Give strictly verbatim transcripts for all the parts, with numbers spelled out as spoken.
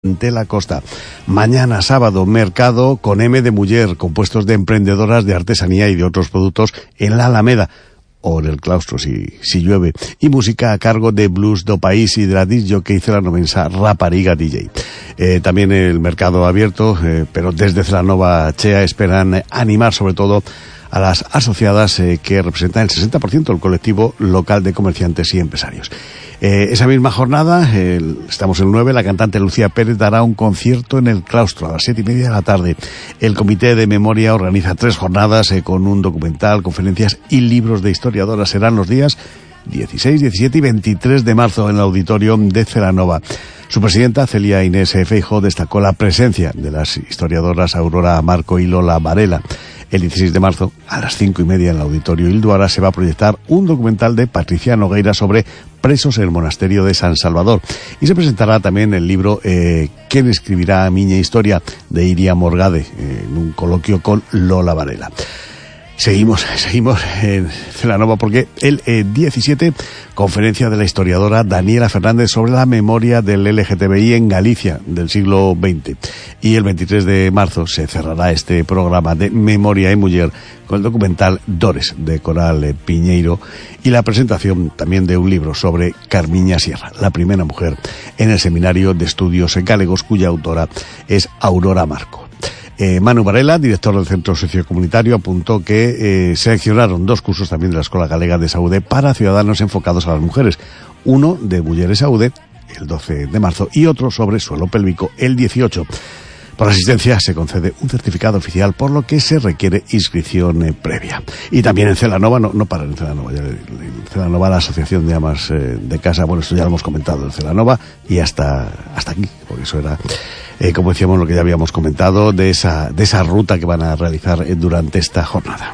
de la Costa. Mañana sábado, mercado con M de muller, compuestos de emprendedoras de artesanía y de otros productos en la Alameda, o en el claustro si, si llueve, y música a cargo de Blues do País y de la disc jockey celanova Rapariga D J. Eh, también el mercado abierto, eh, pero desde Celanova Chea esperan animar sobre todo a las asociadas eh, que representan el sesenta por ciento del colectivo local de comerciantes y empresarios. Eh, esa misma jornada, eh, estamos el nueve, la cantante Lucía Pérez dará un concierto en el claustro a las siete y media de la tarde. El Comité de Memoria organiza tres jornadas eh, con un documental, conferencias y libros de historiadoras. Serán los días dieciséis, diecisiete y veintitrés de marzo en el auditorio de Celanova. Su presidenta, Celia Inés Feijóo, destacó la presencia de las historiadoras Aurora Marco y Lola Varela. El dieciséis de marzo, a las cinco y media en el Auditorio Ilduara, se va a proyectar un documental de Patricia Nogueira sobre presos en el monasterio de San Salvador. Y se presentará también el libro eh, ¿Quién escribirá Miña Historia? De Iria Morgade, eh, en un coloquio con Lola Varela. Seguimos, seguimos en Celanova porque el eh, diecisiete, conferencia de la historiadora Daniela Fernández sobre la memoria del L G T B I en Galicia del siglo veinte. Y el veintitrés de marzo se cerrará este programa de Memoria y Muller con el documental Dores de Coral eh, Piñeiro y la presentación también de un libro sobre Carmiña Sierra, la primera mujer en el Seminario de Estudios Galegos, cuya autora es Aurora Marco. Eh, Manu Varela, director del Centro Sociocomunitario, apuntó que eh, seleccionaron dos cursos también de la Escuela Galega de Saúde para ciudadanos enfocados a las mujeres. Uno de Mujeres Saúde, el doce de marzo, y otro sobre suelo pélvico, el dieciocho. Por asistencia se concede un certificado oficial, por lo que se requiere inscripción eh, previa. Y también en Celanova, no, no para en Celanova, ya, en Celanova la Asociación de Amas eh, de Casa, bueno, esto ya lo hemos comentado en Celanova, y hasta, hasta aquí, porque eso era... Eh, como decíamos, lo que ya habíamos comentado, de esa, de esa ruta que van a realizar eh, durante esta jornada.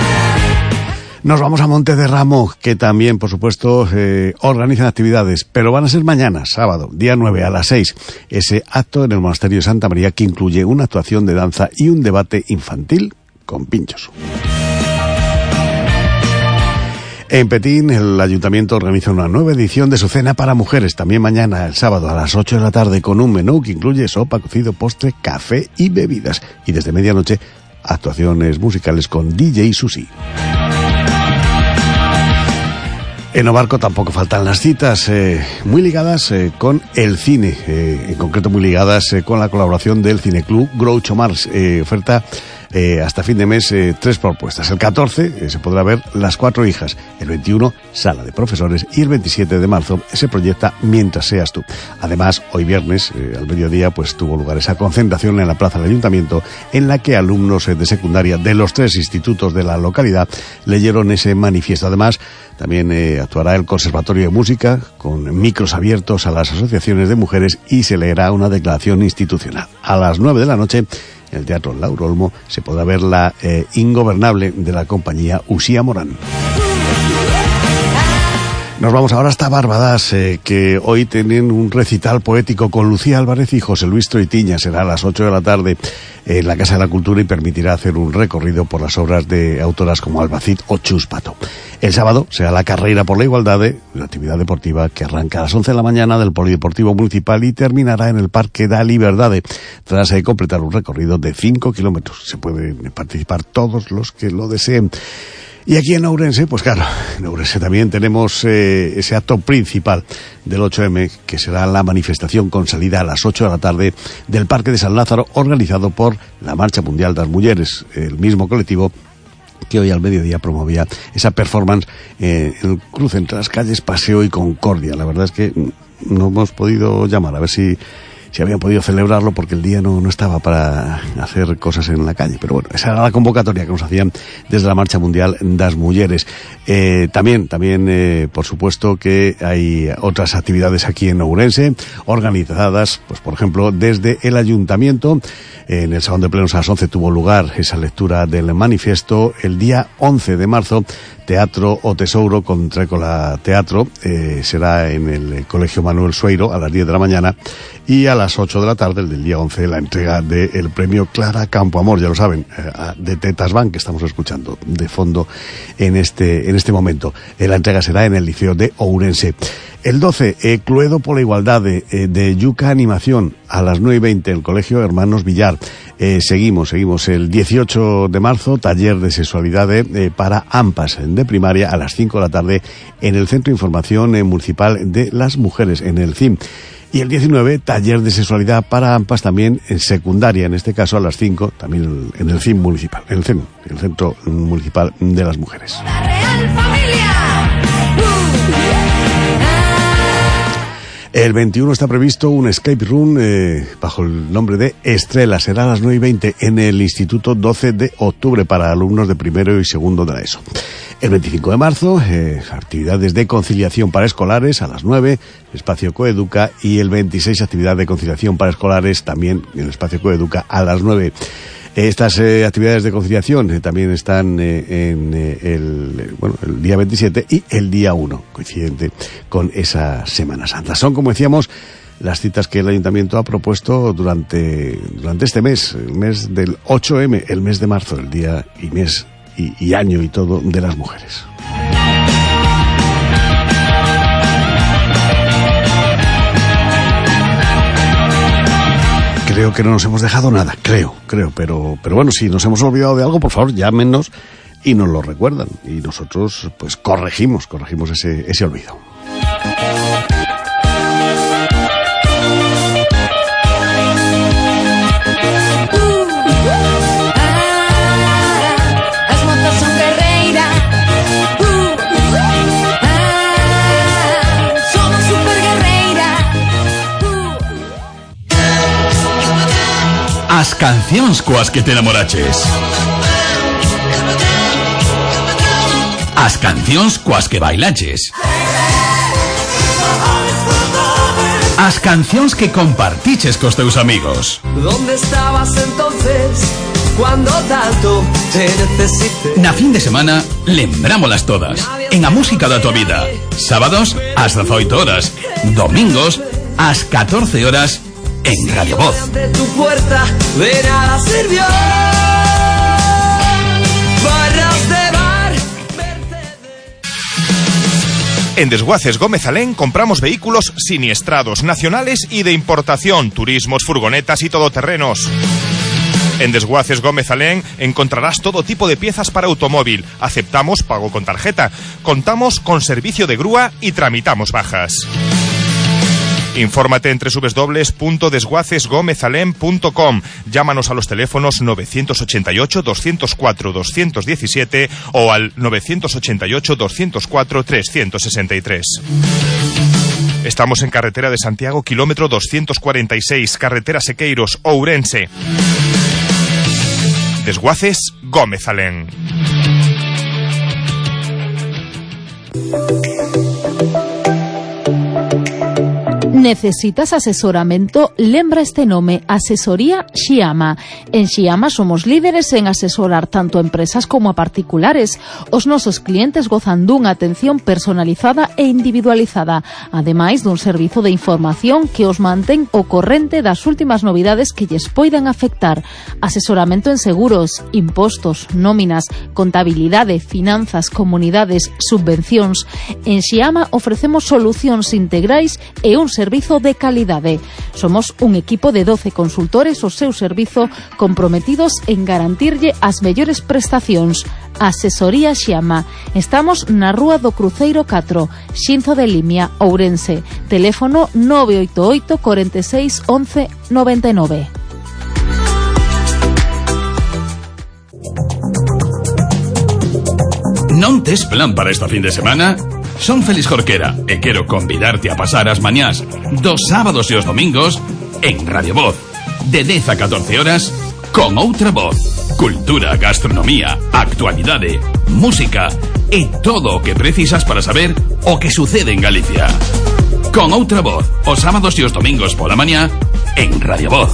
Nos vamos a Monte de Ramo, que también, por supuesto, eh, organizan actividades, pero van a ser mañana, sábado, día nueve, a las seis, ese acto en el Monasterio de Santa María que incluye una actuación de danza y un debate infantil con pinchos. En Petín, el Ayuntamiento organiza una nueva edición de su cena para mujeres, también mañana, el sábado, a las ocho de la tarde, con un menú que incluye sopa, cocido, postre, café y bebidas. Y desde medianoche, actuaciones musicales con D J Susi. En Obarco tampoco faltan las citas, eh, muy ligadas eh, con el cine, eh, en concreto muy ligadas eh, con la colaboración del Cineclub Groucho Marx. Eh, oferta eh, hasta fin de mes eh, tres propuestas. El catorce eh, se podrá ver Las Cuatro Hijas, el veintiuno Sala de Profesores y el veintisiete de marzo se proyecta Mientras seas tú. Además, hoy viernes, eh, al mediodía, pues tuvo lugar esa concentración en la plaza del Ayuntamiento en la que alumnos eh, de secundaria de los tres institutos de la localidad leyeron ese manifiesto. Además, también eh, actuará el Conservatorio de Música con micros abiertos a las asociaciones de mujeres y se leerá una declaración institucional. A las nueve de la noche, en el Teatro Lauro Olmo, se podrá ver la eh, Ingobernable de la compañía Usía Morán. Nos vamos ahora hasta Barbadas, eh, que hoy tienen un recital poético con Lucía Álvarez y José Luis Troitiña. Será a las ocho de la tarde en la Casa de la Cultura y permitirá hacer un recorrido por las obras de autoras como Albacid o Chus Pato. El sábado será la Carreira por la Igualdad, la actividad deportiva que arranca a las once de la mañana del Polideportivo Municipal y terminará en el Parque da Liberdade, tras eh, completar un recorrido de cinco kilómetros. Se pueden participar todos los que lo deseen. Y aquí en Ourense, pues claro, en Ourense también tenemos eh, ese acto principal del ocho eme, que será la manifestación con salida a las ocho de la tarde del Parque de San Lázaro, organizado por la Marcha Mundial das Mulleres, el mismo colectivo que hoy al mediodía promovía esa performance eh, en el cruce entre las calles Paseo y Concordia. La verdad es que no hemos podido llamar a ver si... si habían podido celebrarlo porque el día no, no estaba para hacer cosas en la calle. Pero bueno, esa era la convocatoria que nos hacían desde la Marcha Mundial das Mulleres. Eh, también, también eh, por supuesto que hay otras actividades aquí en Ourense, organizadas, pues por ejemplo, desde el Ayuntamiento. En el Salón de Plenos a las once tuvo lugar esa lectura del manifiesto. El día once de marzo, Teatro o Tesouro con Trécola Teatro, eh, será en el Colegio Manuel Sueiro a las diez de la mañana, y a las las ocho de la tarde, el del día once, la entrega del premio Clara Campoamor, ya lo saben, eh, de Tetas Bank, que estamos escuchando de fondo en este, en este momento. Eh, la entrega será en el Liceo de Ourense. El doce, eh, Cluedo por la Igualdad de, eh, de Yuca Animación, a las nueve y veinte, el Colegio Hermanos Villar. Eh, seguimos, seguimos. El dieciocho de marzo, taller de sexualidad eh, para AMPAs de primaria, a las cinco de la tarde, en el Centro de Información eh, Municipal de las Mujeres, en el C I M. Y el diecinueve, taller de sexualidad para AMPAs también en secundaria, en este caso a las cinco, también en el C I M municipal, en el C I M, el Centro Municipal de las Mujeres. La Real Familia. El veintiuno está previsto un escape room eh, bajo el nombre de Estrella. Será a las nueve y veinte en el Instituto doce de octubre para alumnos de primero y segundo de la ESO. El veinticinco de marzo, eh, actividades de conciliación para escolares a las nueve, espacio Coeduca, y el veintiséis, actividad de conciliación para escolares también en el espacio Coeduca a las nueve. Estas eh, actividades de conciliación eh, también están eh, en eh, el, eh, bueno, el día veintisiete y el día uno, coincidente con esa Semana Santa. Son, como decíamos, las citas que el Ayuntamiento ha propuesto durante, durante este mes, el mes del ocho eme, el mes de marzo, el día y mes y, y año y todo de las mujeres. Creo que no nos hemos dejado nada, creo, creo, pero, pero bueno, si nos hemos olvidado de algo, por favor, llámenos y nos lo recuerdan. Y nosotros, pues, corregimos, corregimos ese, ese olvido. As cancións coas que te enamoraches. As cancións coas que bailaches. As cancións que compartiches cos teus amigos. ¿Dónde estabas entonces cuando tanto te necesité? Na fin de semana, lembrámolas todas. En a música da tua vida. Sábados, ás dezoito horas. Domingos, ás catorce horas. En Radio Voz. De tu puerta de nada sirvió. Barras de bar. En Desguaces Gómez Alén compramos vehículos siniestrados, nacionales y de importación, turismos, furgonetas y todoterrenos. En Desguaces Gómez Alén encontrarás todo tipo de piezas para automóvil. Aceptamos pago con tarjeta. Contamos con servicio de grúa y tramitamos bajas. Infórmate en doble u doble u doble u punto desguaces gómez alén punto com. Llámanos a los teléfonos nueve ocho ocho, dos cero cuatro, dos uno siete o al nueve ocho ocho, dos cero cuatro, tres seis tres. Estamos en carretera de Santiago, kilómetro doscientos cuarenta y seis, carretera Sequeiros, Ourense. Desguaces Gómez Alén. ¿Necesitas asesoramento? Lembra este nome, Asesoría Xiama. En Xiama somos líderes en asesorar tanto a empresas como a particulares. Os nosos clientes gozan dunha atención personalizada e individualizada, ademais dun servizo de información que os mantén o corrente das últimas novidades que lles poidan afectar. Asesoramento en seguros, impostos, nóminas, contabilidade, finanzas, comunidades, subvencións. En Xiama ofrecemos solucións integrais e un servizo de calidade. Somos un equipo de doce consultores ao seu servizo comprometidos en garantirlle as mellores prestacións. Asesoría Xiama. Estamos na Rúa do Cruceiro catro, Xinzo de Limia, Ourense. Teléfono nove oito oito, cuarenta y seis, once, noventa y nueve. Non tes plan para esta fin de semana? Son Félix Jorquera e quero convidarte a pasar as mañás dos sábados e os domingos en Radio Voz, de dez a catorce horas, con outra voz. Cultura, gastronomía, actualidade, música e todo o que precisas para saber o que sucede en Galicia. Con outra voz, os sábados e os domingos pola mañá en Radio Voz.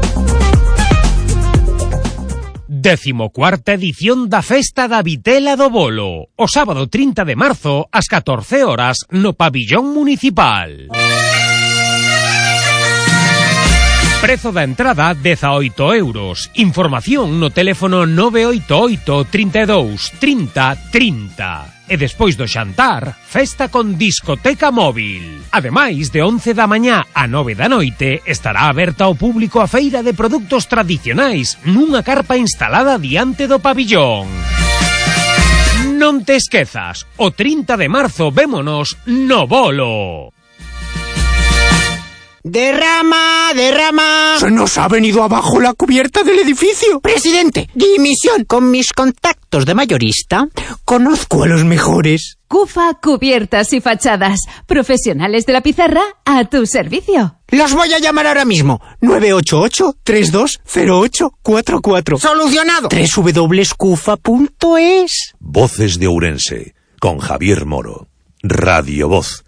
Decimocuarta edición da Festa da Vitela do Bolo, o sábado trinta de marzo ás catorce horas no Pabillón Municipal. Prezo da entrada dezaoito euros. Información no teléfono nove oito oito, trinta e dous, trinta, trinta. E despois do xantar, festa con discoteca móvil. Ademais, de once da mañá a nove da noite, estará aberta ao público a feira de produtos tradicionais nunha carpa instalada diante do pabillón. Non te esquezas, o trinta de marzo vémonos no bolo. ¡Derrama! ¡Derrama! Se nos ha venido abajo la cubierta del edificio. Presidente, dimisión. Con mis contactos de mayorista, conozco a los mejores. Cufa Cubiertas y Fachadas. Profesionales de la pizarra a tu servicio. Los voy a llamar ahora mismo. nueve ocho ocho, tres dos cero ocho cuatro cuatro. ¡Solucionado! doble u doble u doble u punto cufa punto es. Voces de Ourense, con Javier Moro. Radio Voz.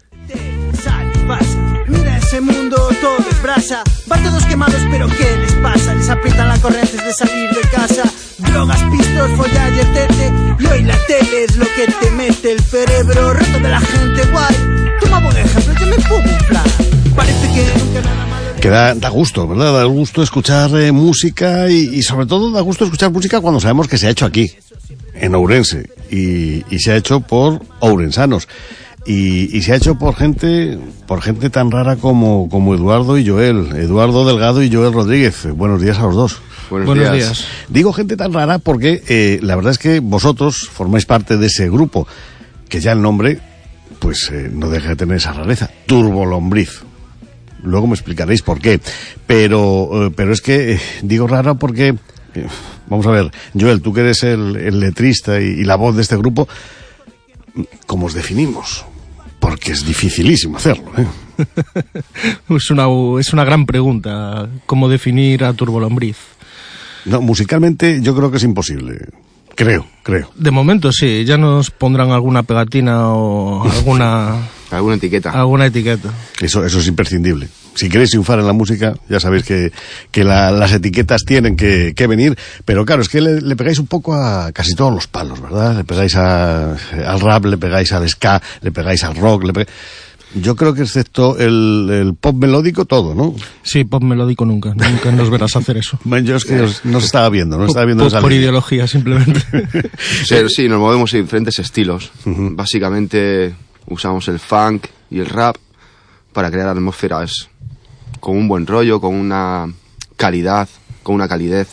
Mira ese mundo, todo es brasa. Van todos quemados, pero ¿qué les pasa? Les aprietan la corriente antes de salir de casa. Drogas, pistos, follar y etete. Y hoy la tele es lo que te mete el cerebro roto de la gente guay. Toma buen ejemplo, yo me pongo un plan. Parece que nunca nada malo. Que da, da gusto, ¿verdad? Da gusto escuchar eh, música y, y sobre todo da gusto escuchar música cuando sabemos que se ha hecho aquí, en Ourense, y, y se ha hecho por ourensanos. Y, y se ha hecho por gente por gente tan rara como, como Eduardo y Joel, Eduardo Delgado y Joel Rodríguez. Buenos días a los dos. Buenos, Buenos días. días. Digo gente tan rara porque eh, la verdad es que vosotros formáis parte de ese grupo, que ya el nombre pues eh, no deja de tener esa rareza, Turbolombriz. Luego me explicaréis por qué. Pero, eh, pero es que eh, digo rara porque, eh, vamos a ver, Joel, tú que eres el, el letrista y, y la voz de este grupo, ¿cómo os definimos? Porque es dificilísimo hacerlo, ¿eh? es, una, es una gran pregunta, ¿cómo definir a Turbolombriz? No, musicalmente yo creo que es imposible. Creo, creo. De momento sí, ya nos pondrán alguna pegatina o alguna... alguna etiqueta. Alguna etiqueta. Eso, eso es imprescindible. Si queréis triunfar en la música, ya sabéis que, que la, las etiquetas tienen que, que venir, pero claro, es que le, le pegáis un poco a casi todos los palos, ¿verdad? Le pegáis a, al rap, le pegáis al ska, le pegáis al rock, le pegáis... Yo creo que excepto el, el pop melódico, todo, ¿no? Sí, pop melódico nunca, nunca nos verás hacer eso. Bueno, yo es que os, no os estaba viendo, no os estaba viendo por, esa por ideología, simplemente. Sí, sí, nos movemos en diferentes estilos. Uh-huh. Básicamente usamos el funk y el rap para crear atmósferas con un buen rollo, con una calidad, con una calidez.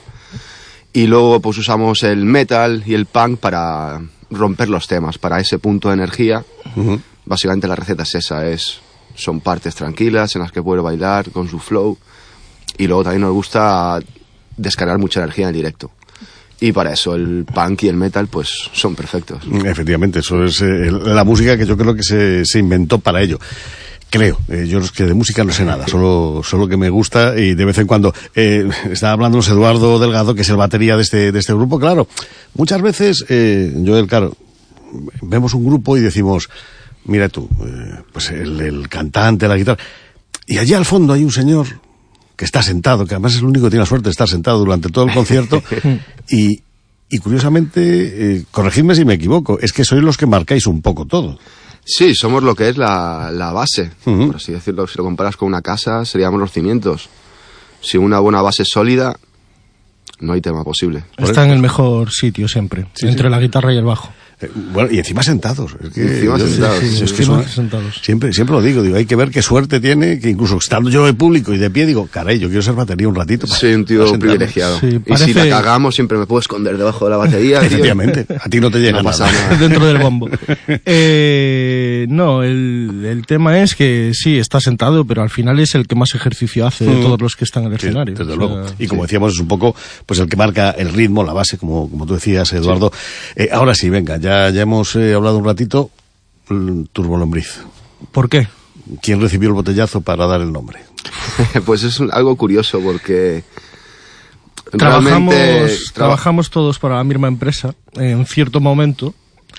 Y luego pues usamos el metal y el punk para romper los temas, para ese punto de energía. Uh-huh. Básicamente la receta es esa, es, son partes tranquilas en las que puede bailar con su flow, y luego también nos gusta descargar mucha energía en el directo. Y para eso el punk y el metal pues son perfectos. Efectivamente, eso es eh, la música que yo creo que se, se inventó para ello. Creo, eh, yo es que de música no sé nada, solo, solo que me gusta y de vez en cuando. Eh, estaba hablándonos Eduardo Delgado, que es el batería de este, de este grupo. Claro, muchas veces, eh, yo, claro, vemos un grupo y decimos... Mira tú, eh, pues el, el cantante, la guitarra, y allí al fondo hay un señor que está sentado, que además es el único que tiene la suerte de estar sentado durante todo el concierto, y, y curiosamente, eh, corregidme si me equivoco, es que sois los que marcáis un poco todo. Sí, somos lo que es la, la base, uh-huh. por así decirlo. Si lo comparas con una casa, seríamos los cimientos. Si una buena base sólida, no hay tema posible. Está en el mejor sitio siempre, sí, entre sí. la guitarra y el bajo. Eh, bueno, y encima sentados. Es que, encima yo, sentados. Sí, sí, es que encima son, sentados. Siempre, siempre lo digo, digo, hay que ver qué suerte tiene, que incluso estando yo de público y de pie, digo, caray, yo quiero ser batería un ratito. Para, Soy un tío privilegiado. Sí, parece... Y si la cagamos, siempre me puedo esconder debajo de la batería. Efectivamente, a ti no te llega no nada. nada. Dentro del bombo. Eh, no, el, el tema es que sí, está sentado, pero al final es el que más ejercicio hace de todos los que están en el sí, escenario. Desde o luego. sea, y como sí. decíamos, es un poco pues el que marca el ritmo, la base, como, como tú decías, Eduardo. Sí. Eh, ahora sí, venga, ya, ya hemos eh, hablado un ratito. Turbolombriz. ¿Por qué? ¿Quién recibió el botellazo para dar el nombre? Pues es un, algo curioso porque trabajamos, realmente trabajamos todos para la misma empresa en cierto momento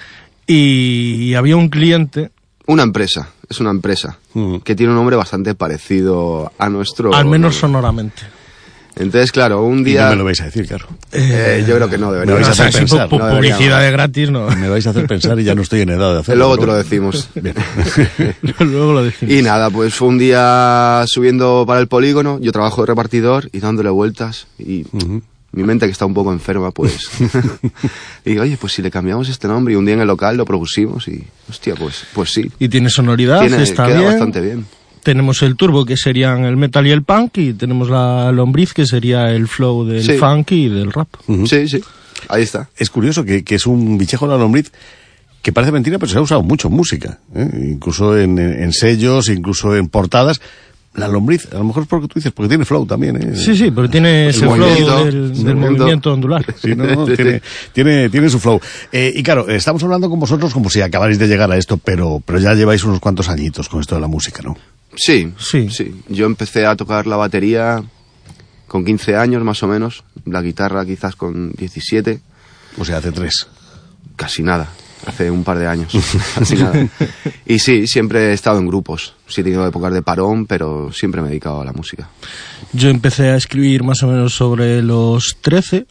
y, y había un cliente. Una empresa, es una empresa uh-huh. que tiene un nombre bastante parecido a nuestro. Al menos sonoramente. Entonces, claro, un Y día... no me lo vais a decir, claro. Eh, yo creo que no Me debería. vais a hacer Sí, pensar. pu- no publicidad deberíamos. de gratis, no. Me vais a hacer pensar y ya no estoy en edad de hacerlo. Luego ¿no? te lo decimos. Bien. Luego lo decimos. Y nada, pues fue un día subiendo para el polígono, yo trabajo de repartidor y dándole vueltas y Ujú. mi mente que está un poco enferma, pues digo, oye, pues si le cambiamos este nombre y un día en el local lo propusimos y, hostia, pues, pues sí. Y tiene sonoridad, Tiene, está queda bien. bastante bien. Tenemos el turbo, que serían el metal y el punk, y tenemos la lombriz, que sería el flow del Sí. funk y del rap. Ujú. Sí, sí, ahí está. Es curioso que, que es un bichejo la lombriz que parece mentira, pero se ha usado mucho en música, ¿eh? Incluso en, en sellos, incluso en portadas. La lombriz, a lo mejor es porque tú dices, porque tiene flow también, ¿eh? Sí, sí, pero tiene ese flow movimiento, del, el del movimiento. movimiento ondular. Sí, no, no, tiene, tiene, tiene su flow. Eh, y claro, estamos hablando con vosotros como si acabarais de llegar a esto, pero, pero ya lleváis unos cuantos añitos con esto de la música, ¿no? Sí, Sí. sí. Yo empecé a tocar la batería con quince años más o menos, la guitarra quizás con diecisiete, O sea, hace tres. casi nada, hace un par de años, casi nada. Y sí, siempre he estado en grupos, sí he tenido épocas de parón, pero siempre me he dedicado a la música. Yo empecé a escribir más o menos sobre los trece,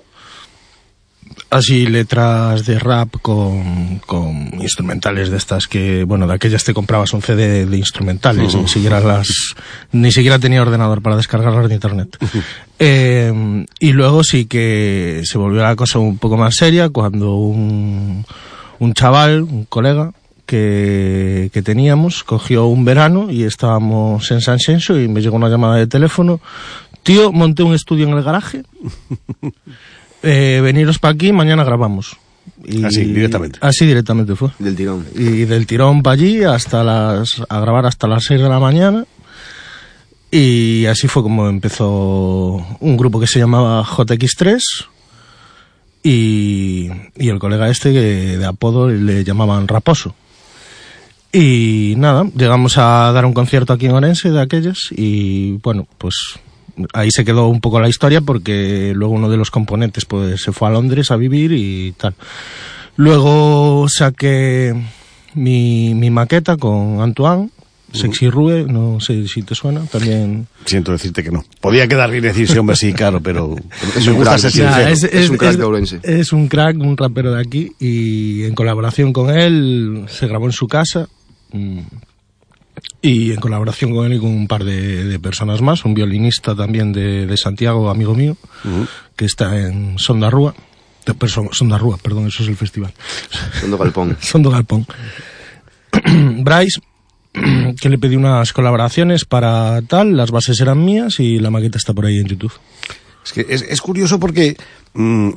así letras de rap con, con instrumentales de estas que, bueno, de aquellas te comprabas un C D de instrumentales, Uh-huh. ni siquiera las, ni siquiera tenía ordenador para descargarlas de internet. Uh-huh. Eh, y luego sí que se volvió la cosa un poco más seria cuando un, un chaval, un colega que, que teníamos, cogió un verano y estábamos en San Xenxo y me llegó una llamada de teléfono. Tío, monté un estudio en el garaje. Eh, veniros para aquí, mañana grabamos. Y Así, directamente. Así directamente fue. Del tirón. Y del tirón para allí hasta las, a grabar hasta las seis de la mañana. Y así fue como empezó un grupo que se llamaba J X tres. Y, y el colega este que de apodo le llamaban Raposo. Y nada, llegamos a dar un concierto aquí en Orense de aquellos y bueno, pues ahí se quedó un poco la historia porque luego uno de los componentes pues se fue a Londres a vivir y tal. Luego saqué mi, mi maqueta con Antoine, Sexy Rue, no sé si te suena, también... Siento decirte que no. Podía quedar bien decir sí, hombre, sí, claro, pero Es me un gusta crack, ser ya, sincero. es, Es un crack de Ourense. Es un crack, un rapero de aquí y en colaboración con él se grabó en su casa mm, y en colaboración con él y con un par de, de personas más, un violinista también de, de Santiago, amigo mío, Ujú. que está en Sondarrúa. De, perso- Sondarrúa, perdón, eso es el festival. Sondo Galpón. Sondo Galpón. Bryce, que le pedí unas colaboraciones para tal, las bases eran mías y la maqueta está por ahí en YouTube. Es que es, es curioso porque... mm,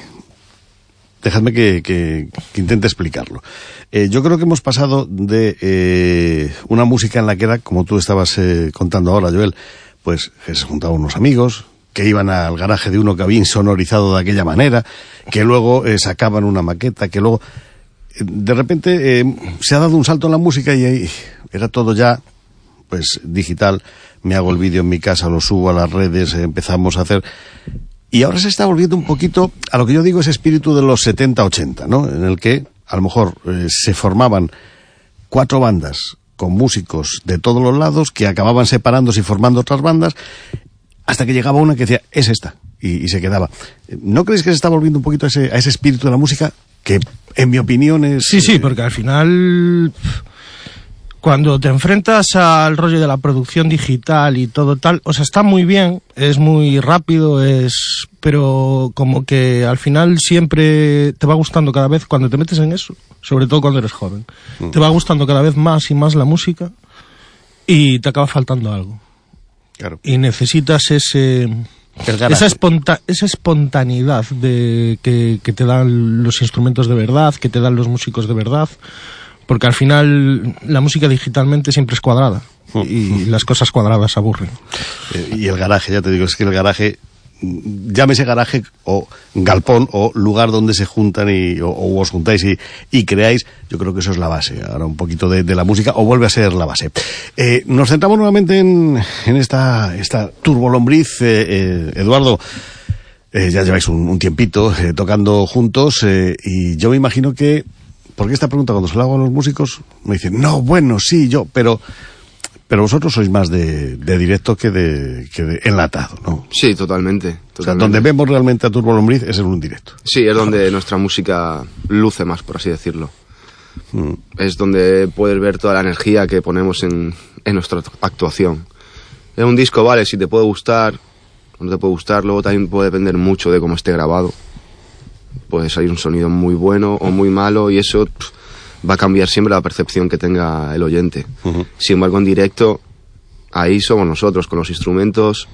dejadme que, que, que intente explicarlo. Eh, yo creo que hemos pasado de eh, una música en la que era, como tú estabas eh, contando ahora, Joel, pues que se juntaban unos amigos, que iban al garaje de uno que había insonorizado de aquella manera, que luego eh, sacaban una maqueta, que luego... eh, de repente eh, se ha dado un salto en la música y ahí era todo ya pues digital. Me hago el vídeo en mi casa, lo subo a las redes, eh, empezamos a hacer... Y ahora se está volviendo un poquito a lo que yo digo ese espíritu de los setenta ochenta, ¿no? En el que a lo mejor eh, se formaban cuatro bandas con músicos de todos los lados que acababan separándose y formando otras bandas hasta que llegaba una que decía, es esta, y, y se quedaba. ¿No creéis que se está volviendo un poquito a ese, a ese espíritu de la música que, en mi opinión, es... Sí, sí, eh, porque al final, cuando te enfrentas al rollo de la producción digital y todo tal, o sea, está muy bien, es muy rápido, es, pero como que al final siempre te va gustando cada vez, cuando te metes en eso, sobre todo cuando eres joven, Mm. te va gustando cada vez más y más la música y te acaba faltando algo. Claro. Y necesitas ese... garaje. Esa, esponta- esa espontaneidad de que, que te dan los instrumentos de verdad, que te dan los músicos de verdad, porque al final la música digitalmente siempre es cuadrada y las cosas cuadradas aburren. Eh, y el garaje, ya te digo, es que el garaje, mm, llámese garaje o galpón o lugar donde se juntan y, o, o os juntáis y, y creáis, yo creo que eso es la base, ahora un poquito de, de la música, o vuelve a ser la base. Eh, nos centramos nuevamente en, en esta, esta turbolombriz, eh, eh, Eduardo. Eh, ya lleváis un, un tiempito eh, tocando juntos eh, y yo me imagino que, porque esta pregunta cuando se la hago a los músicos me dicen, no, bueno, sí, yo, pero Pero vosotros sois más de, de directo que de, que de enlatado, ¿no? Sí, totalmente, totalmente. O sea, donde vemos realmente a Turbo Lombriz es en un directo. Sí, es donde nuestra música luce más, por así decirlo. Mm. Es donde puedes ver toda la energía que ponemos en, en nuestra actuación. Es un disco, vale, si te puede gustar o no te puede gustar, luego también puede depender mucho de cómo esté grabado. Puede salir un sonido muy bueno o muy malo y eso pff, va a cambiar siempre la percepción que tenga el oyente. Uh-huh. Sin embargo, en directo, ahí somos nosotros, con los instrumentos.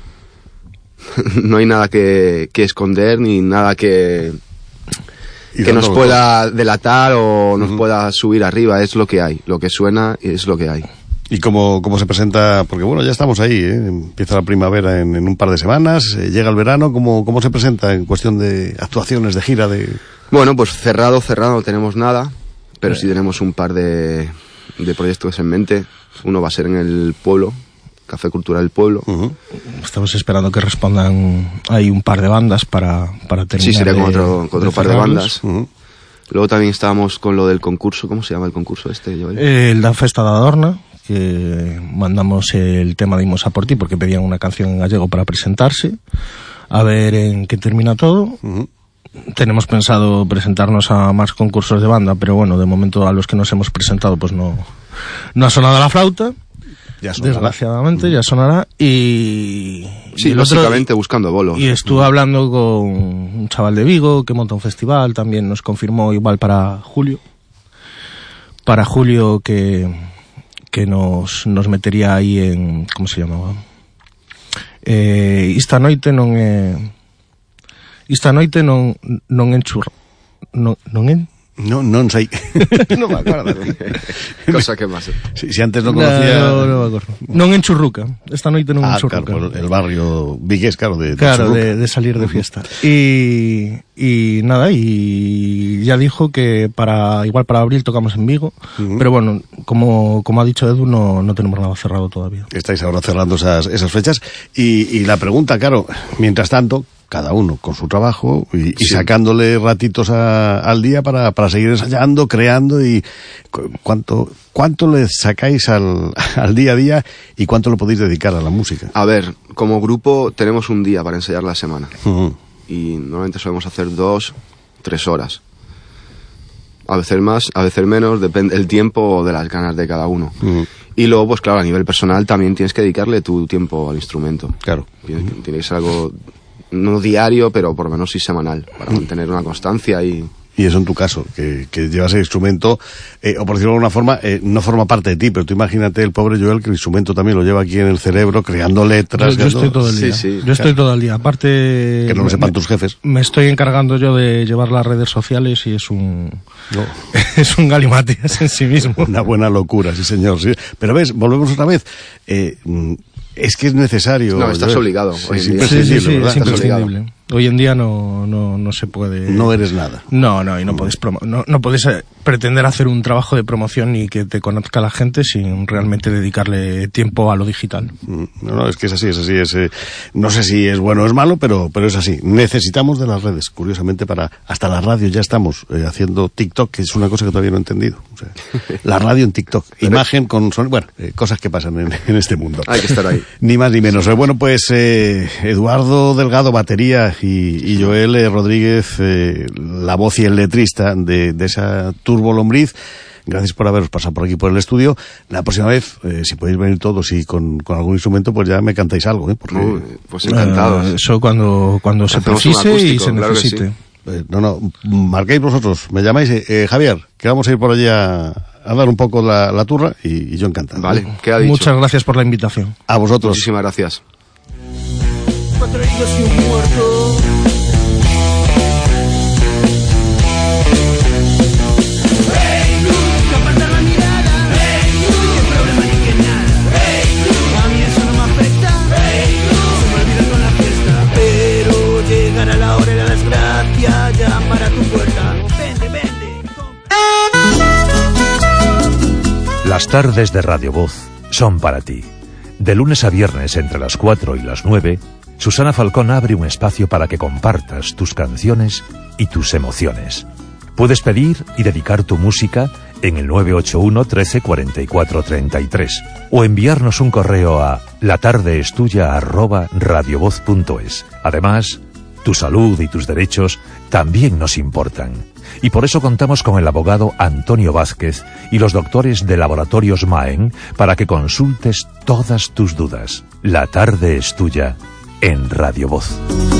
No hay nada que, que esconder ni nada que, que nos pueda delatar o nos uh-huh. pueda subir arriba. Es lo que hay, lo que suena es lo que hay. ¿Y cómo, cómo se presenta? Porque bueno, ya estamos ahí, ¿eh? Empieza la primavera en, en un par de semanas, eh, llega el verano. ¿Cómo, ¿Cómo se presenta en cuestión de actuaciones, de gira? de Bueno, pues cerrado, cerrado no tenemos nada, pero sí tenemos un par de, de proyectos en mente. Uno va a ser en el pueblo, Café Cultural del Pueblo. Uh-huh. Estamos esperando que respondan. Hay un par de bandas para, para terminar. Sí, sería con otro, con otro de par de bandas. Uh-huh. Luego también estábamos con lo del concurso. ¿Cómo se llama el concurso este, Joel? Eh, el da Festa da Adorna, que mandamos el tema de Imos a por ti porque pedían una canción en gallego para presentarse. A ver en qué termina todo. Uh-huh. Tenemos pensado presentarnos a más concursos de banda, pero bueno, de momento a los que nos hemos presentado pues no, no ha sonado la flauta. Ya sonará. Desgraciadamente, uh-huh. ya sonará. Y. Sí, y básicamente otro, buscando bolos. Y estuve uh-huh. hablando con un chaval de Vigo que monta un festival, también nos confirmó igual para julio. Para julio que, que nos, nos metería ahí en. ¿Cómo se llamaba? Eh, esta noite non é. Esta noite non, non enchurra. Non, non en. No, non sei. No me acuerdo. Cosa que más. Si, si antes no conocía... No, no me acuerdo. Non en Churruca. Esta noite non ah, en Churruca. Claro, el barrio vigués, claro, de, de Claro, de, de salir de fiesta. Y, y nada, y ya dijo que para igual para abril tocamos en Vigo, uh-huh. pero bueno, como, como ha dicho Edu, no, no tenemos nada cerrado todavía. Estáis ahora cerrando esas, esas fechas. Y, y la pregunta, claro, mientras tanto, cada uno con su trabajo y, y sí. sacándole ratitos a, al día para, para seguir ensayando, creando. Y ¿cuánto, cuánto le sacáis al, al día a día y cuánto lo podéis dedicar a la música? A ver, como grupo tenemos un día para ensayar la semana. Uh-huh. Y normalmente solemos hacer dos, tres horas. A veces más, a veces menos, depende el tiempo de las ganas de cada uno. Uh-huh. Y luego, pues claro, a nivel personal también tienes que dedicarle tu tiempo al instrumento. Claro. Tienes, uh-huh. tiene que ser algo... no diario, pero por lo menos sí semanal, para mantener una constancia y... Y eso en tu caso, que, que llevas el instrumento, eh, o por decirlo de alguna forma, eh, no forma parte de ti, pero tú imagínate el pobre Joel que el instrumento también lo lleva aquí en el cerebro, creando letras. Yo, yo estoy todo el día, sí, sí. yo estoy todo el día, aparte... Que no lo sepan me, tus jefes. Me estoy encargando yo de llevar las redes sociales y es un... No. Es un galimatías en sí mismo. Una buena locura, sí señor. Sí. Pero ves, volvemos otra vez. Eh, es que es necesario. No, estás obligado. Sí, hoy es en día. imprescindible, sí, sí, ¿verdad? es imprescindible. Hoy en día no, no, no se puede... No eres nada. No, no, y no puedes, promo- no, no puedes eh, pretender hacer un trabajo de promoción y que te conozca la gente sin realmente dedicarle tiempo a lo digital. No, no, es que es así, es así. Es, eh, no sé si es bueno o es malo, pero, pero es así. Necesitamos de las redes, curiosamente, para... Hasta la radio ya estamos eh, haciendo TikTok, que es una cosa que todavía no he entendido. O sea, la radio en TikTok. Imagen con sonido... Bueno, eh, cosas que pasan en, en este mundo. Hay que estar ahí. Ni más ni menos. Bueno, pues eh, Eduardo Delgado, batería, y, y Joel eh, Rodríguez, eh, la voz y el letrista de, de esa Turbo Lombriz. Gracias por haberos pasado por aquí por el estudio. La próxima vez, eh, si podéis venir todos y con, con algún instrumento, pues ya me cantáis algo, ¿eh? Porque, Uy, pues encantados. Uh, eso cuando, cuando se precise y se claro necesite. Sí. Eh, no, no, marquéis vosotros, me llamáis, eh, eh, Javier, que vamos a ir por allí a, a dar un poco la, la turra y, y yo encantado. Vale, ¿qué ha dicho? Muchas gracias por la invitación. A vosotros. Muchísimas gracias. Cuatro heridos y un muerto. Llegará la hora de la desgracia, llamará a tu puerta. Vende, vende. Las tardes de Radio Voz son para ti. De lunes a viernes entre las cuatro y las nueve, Susana Falcón abre un espacio para que compartas tus canciones y tus emociones. Puedes pedir y dedicar tu música en el nueve ocho uno trece cuarenta y cuatro treinta y tres o enviarnos un correo a latardeestuya arroba radiovoz punto es. Además, tu salud y tus derechos también nos importan. Y por eso contamos con el abogado Antonio Vázquez y los doctores de Laboratorios Maen para que consultes todas tus dudas. La tarde es tuya en Radio Voz.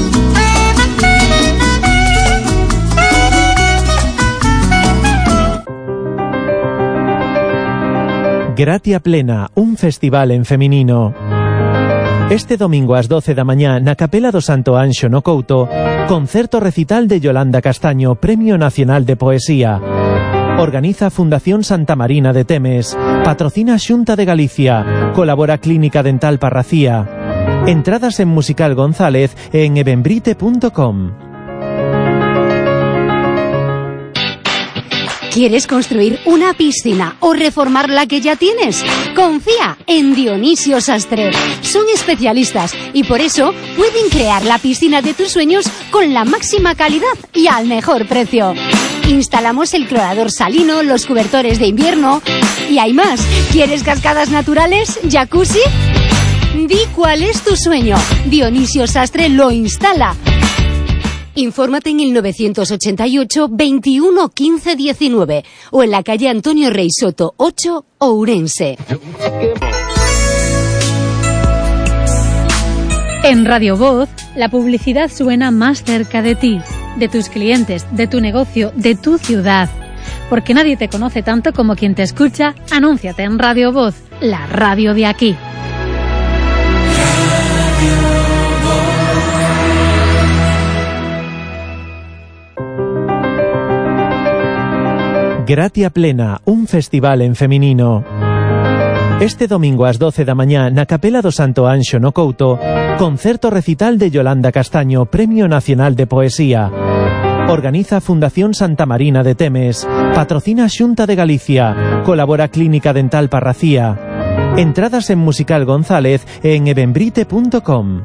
Gratia Plena, un festival en feminino. Este domingo ás doce da mañá na Capela do Santo Anxo no Couto, concerto recital de Yolanda Castaño, Premio Nacional de Poesía. Organiza Fundación Santa Marina de Temes, patrocina Xunta de Galicia, colabora Clínica Dental Parracía. Entradas en Musical González e en evenbrite punto com. ¿Quieres construir una piscina o reformar la que ya tienes? Confía en Dionisio Sastre. Son especialistas y por eso pueden crear la piscina de tus sueños con la máxima calidad y al mejor precio. Instalamos el clorador salino, los cobertores de invierno y hay más. ¿Quieres cascadas naturales? ¿Jacuzzi? Di cuál es tu sueño. Dionisio Sastre lo instala. Infórmate en el novecientos ochenta y ocho, veintiuno, quince, diecinueve o en la calle Antonio Rey Soto ocho, Ourense. En Radio Voz, la publicidad suena más cerca de ti, de tus clientes, de tu negocio, de tu ciudad. Porque nadie te conoce tanto como quien te escucha, anúnciate en Radio Voz, la radio de aquí. Gratia Plena, un festival en feminino. Este domingo ás doce da mañá na Capela do Santo Anxo no Couto, concerto recital de Yolanda Castaño, Premio Nacional de Poesía. Organiza Fundación Santa Marina de Temes, patrocina Xunta de Galicia, colabora Clínica Dental Parracía. Entradas en Musical González e en evenbrite punto com.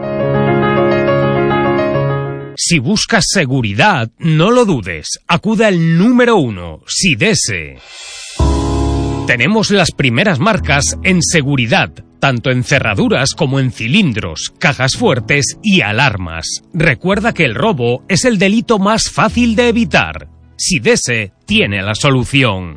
Si buscas seguridad, no lo dudes. Acuda al número uno, Sidese. Tenemos las primeras marcas en seguridad, tanto en cerraduras como en cilindros, cajas fuertes y alarmas. Recuerda que el robo es el delito más fácil de evitar. Sidese tiene la solución.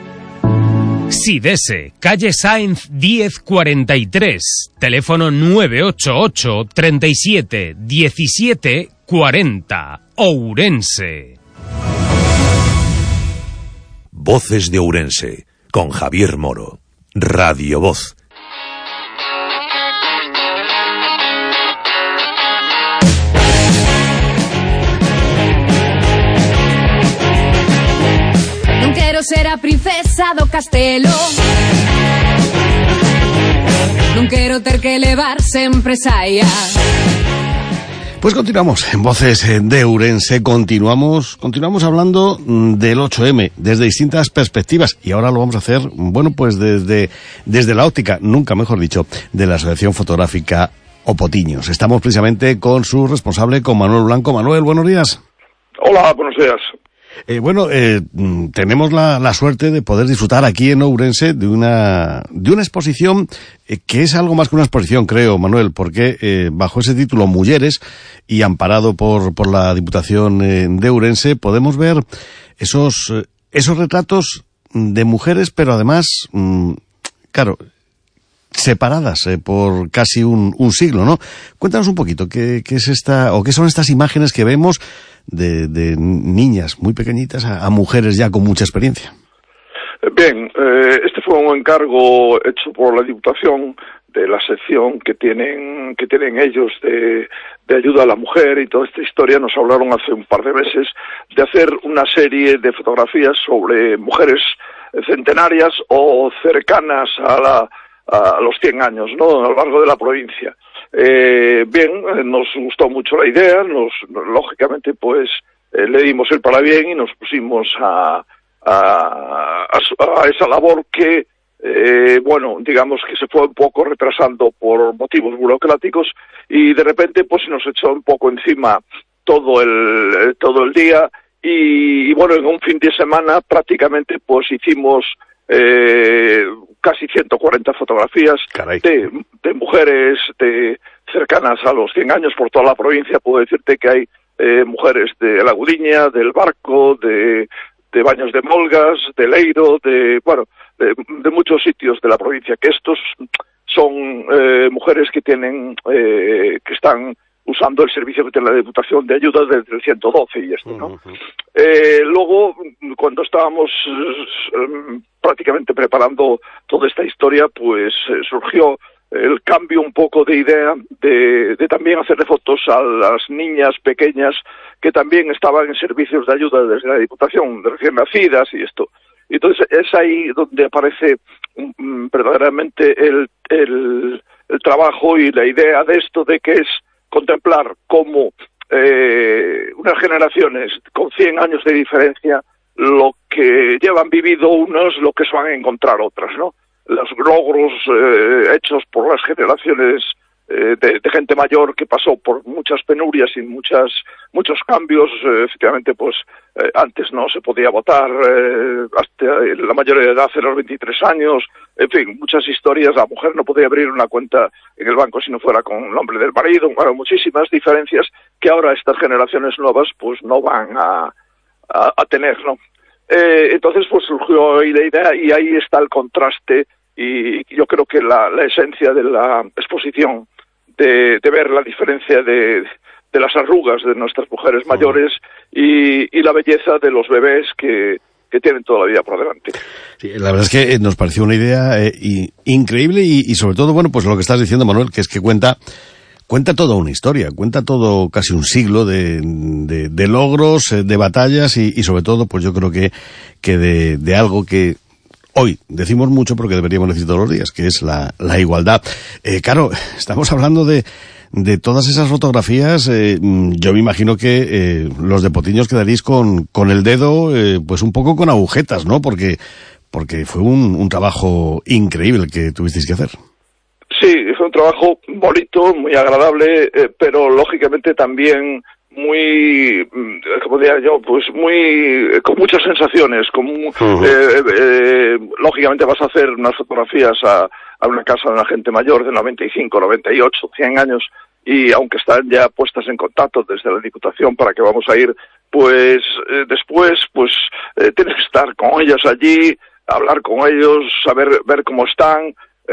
Sidese, calle Sáenz diez cuarenta y tres, teléfono nueve ocho ocho, treinta y siete, diecisiete, cuarenta, Ourense. Voces de Ourense, con Javier Moro. Radio Voz. Non quero ser a princesa do castelo, non quero ter que levar sempre saia. Pues continuamos en Voces de Ourense, continuamos, continuamos hablando del ocho eme desde distintas perspectivas y ahora lo vamos a hacer, bueno, pues desde, desde la óptica, nunca mejor dicho, de la Asociación Fotográfica Opotiños. Estamos precisamente con su responsable, con Manuel Blanco. Manuel, buenos días. Hola, buenos días. Eh, bueno, eh, tenemos la, la suerte de poder disfrutar aquí en Ourense de una de una exposición eh, que es algo más que una exposición, creo, Manuel, porque eh, bajo ese título Mujeres y amparado por por la Diputación eh, de Ourense podemos ver esos eh, esos retratos de mujeres, pero además, mm, claro, separadas eh, por casi un, un siglo, ¿no? Cuéntanos un poquito qué, qué es esta o qué son estas imágenes que vemos de, de niñas muy pequeñitas a, a mujeres ya con mucha experiencia. Bien, eh, este fue un encargo hecho por la Diputación de la sección que tienen que tienen ellos de, de ayuda a la mujer y toda esta historia. Nos hablaron hace un par de meses de hacer una serie de fotografías sobre mujeres centenarias o cercanas a la a los cien años, ¿no?, a lo largo de la provincia. Eh, bien, nos gustó mucho la idea, nos, lógicamente, pues, eh, le dimos el parabién y nos pusimos a, a, a, a esa labor que, eh, bueno, digamos que se fue un poco retrasando por motivos burocráticos y de repente, pues, nos echó un poco encima todo el, todo el día y, y bueno, en un fin de semana prácticamente pues hicimos eh, casi ciento cuarenta fotografías de, de mujeres de cercanas a los cien años por toda la provincia. Puedo decirte que hay eh, mujeres de La Gudiña, del Barco, de, de Baños de Molgas, de Leiro, de, bueno, de, de muchos sitios de la provincia, que estos son eh, mujeres que tienen, eh, que están usando el servicio que tiene la Diputación de ayuda desde el ciento doce y esto, ¿no? Uh-huh. Eh, luego, cuando estábamos eh, prácticamente preparando toda esta historia, pues eh, surgió el cambio un poco de idea de, de también hacerle fotos a las niñas pequeñas que también estaban en servicios de ayuda desde la Diputación, de recién nacidas y esto. Entonces es ahí donde aparece um, verdaderamente el, el, el trabajo y la idea de esto, de que es contemplar cómo eh, unas generaciones con cien años de diferencia, lo que llevan vivido unos, lo que se van a encontrar otras, ¿no? Los logros eh, hechos por las generaciones eh, de, de gente mayor que pasó por muchas penurias y muchas muchos cambios. Eh, efectivamente, pues eh, antes no se podía votar, eh, hasta la mayoría de edad, a los veintitrés años, en fin, muchas historias. La mujer no podía abrir una cuenta en el banco si no fuera con el nombre del marido. Bueno, muchísimas diferencias que ahora estas generaciones nuevas pues no van a, a, a tener, ¿no? Eh, entonces pues surgió ahí la idea y ahí está el contraste. Y yo creo que la, la esencia de la exposición, de, de ver la diferencia de, de las arrugas de nuestras mujeres mayores y, y la belleza de los bebés que, que tienen toda la vida por delante. Sí, la verdad es que nos pareció una idea eh, y, increíble y, y sobre todo, bueno, pues lo que estás diciendo, Manuel, que es que cuenta cuenta toda una historia, cuenta todo casi un siglo de, de, de logros, de batallas y, y sobre todo, pues yo creo que, que de, de algo que hoy decimos mucho porque deberíamos decir todos los días, que es la, la igualdad. Eh, claro, estamos hablando de, de todas esas fotografías. Eh, yo me imagino que eh, los de Potiños quedaréis con, con el dedo, eh, pues un poco con agujetas, ¿no? Porque, porque fue un, un trabajo increíble que tuvisteis que hacer. Sí, fue un trabajo bonito, muy agradable, eh, pero lógicamente también muy, como diría yo, pues muy, con muchas sensaciones, con, uh-huh. eh, eh, lógicamente vas a hacer unas fotografías a, a una casa de una gente mayor de noventa y cinco, noventa y ocho, cien años, y aunque están ya puestas en contacto desde la Diputación para que vamos a ir, pues eh, después, pues eh, tienes que estar con ellas allí, hablar con ellos, saber, ver cómo están.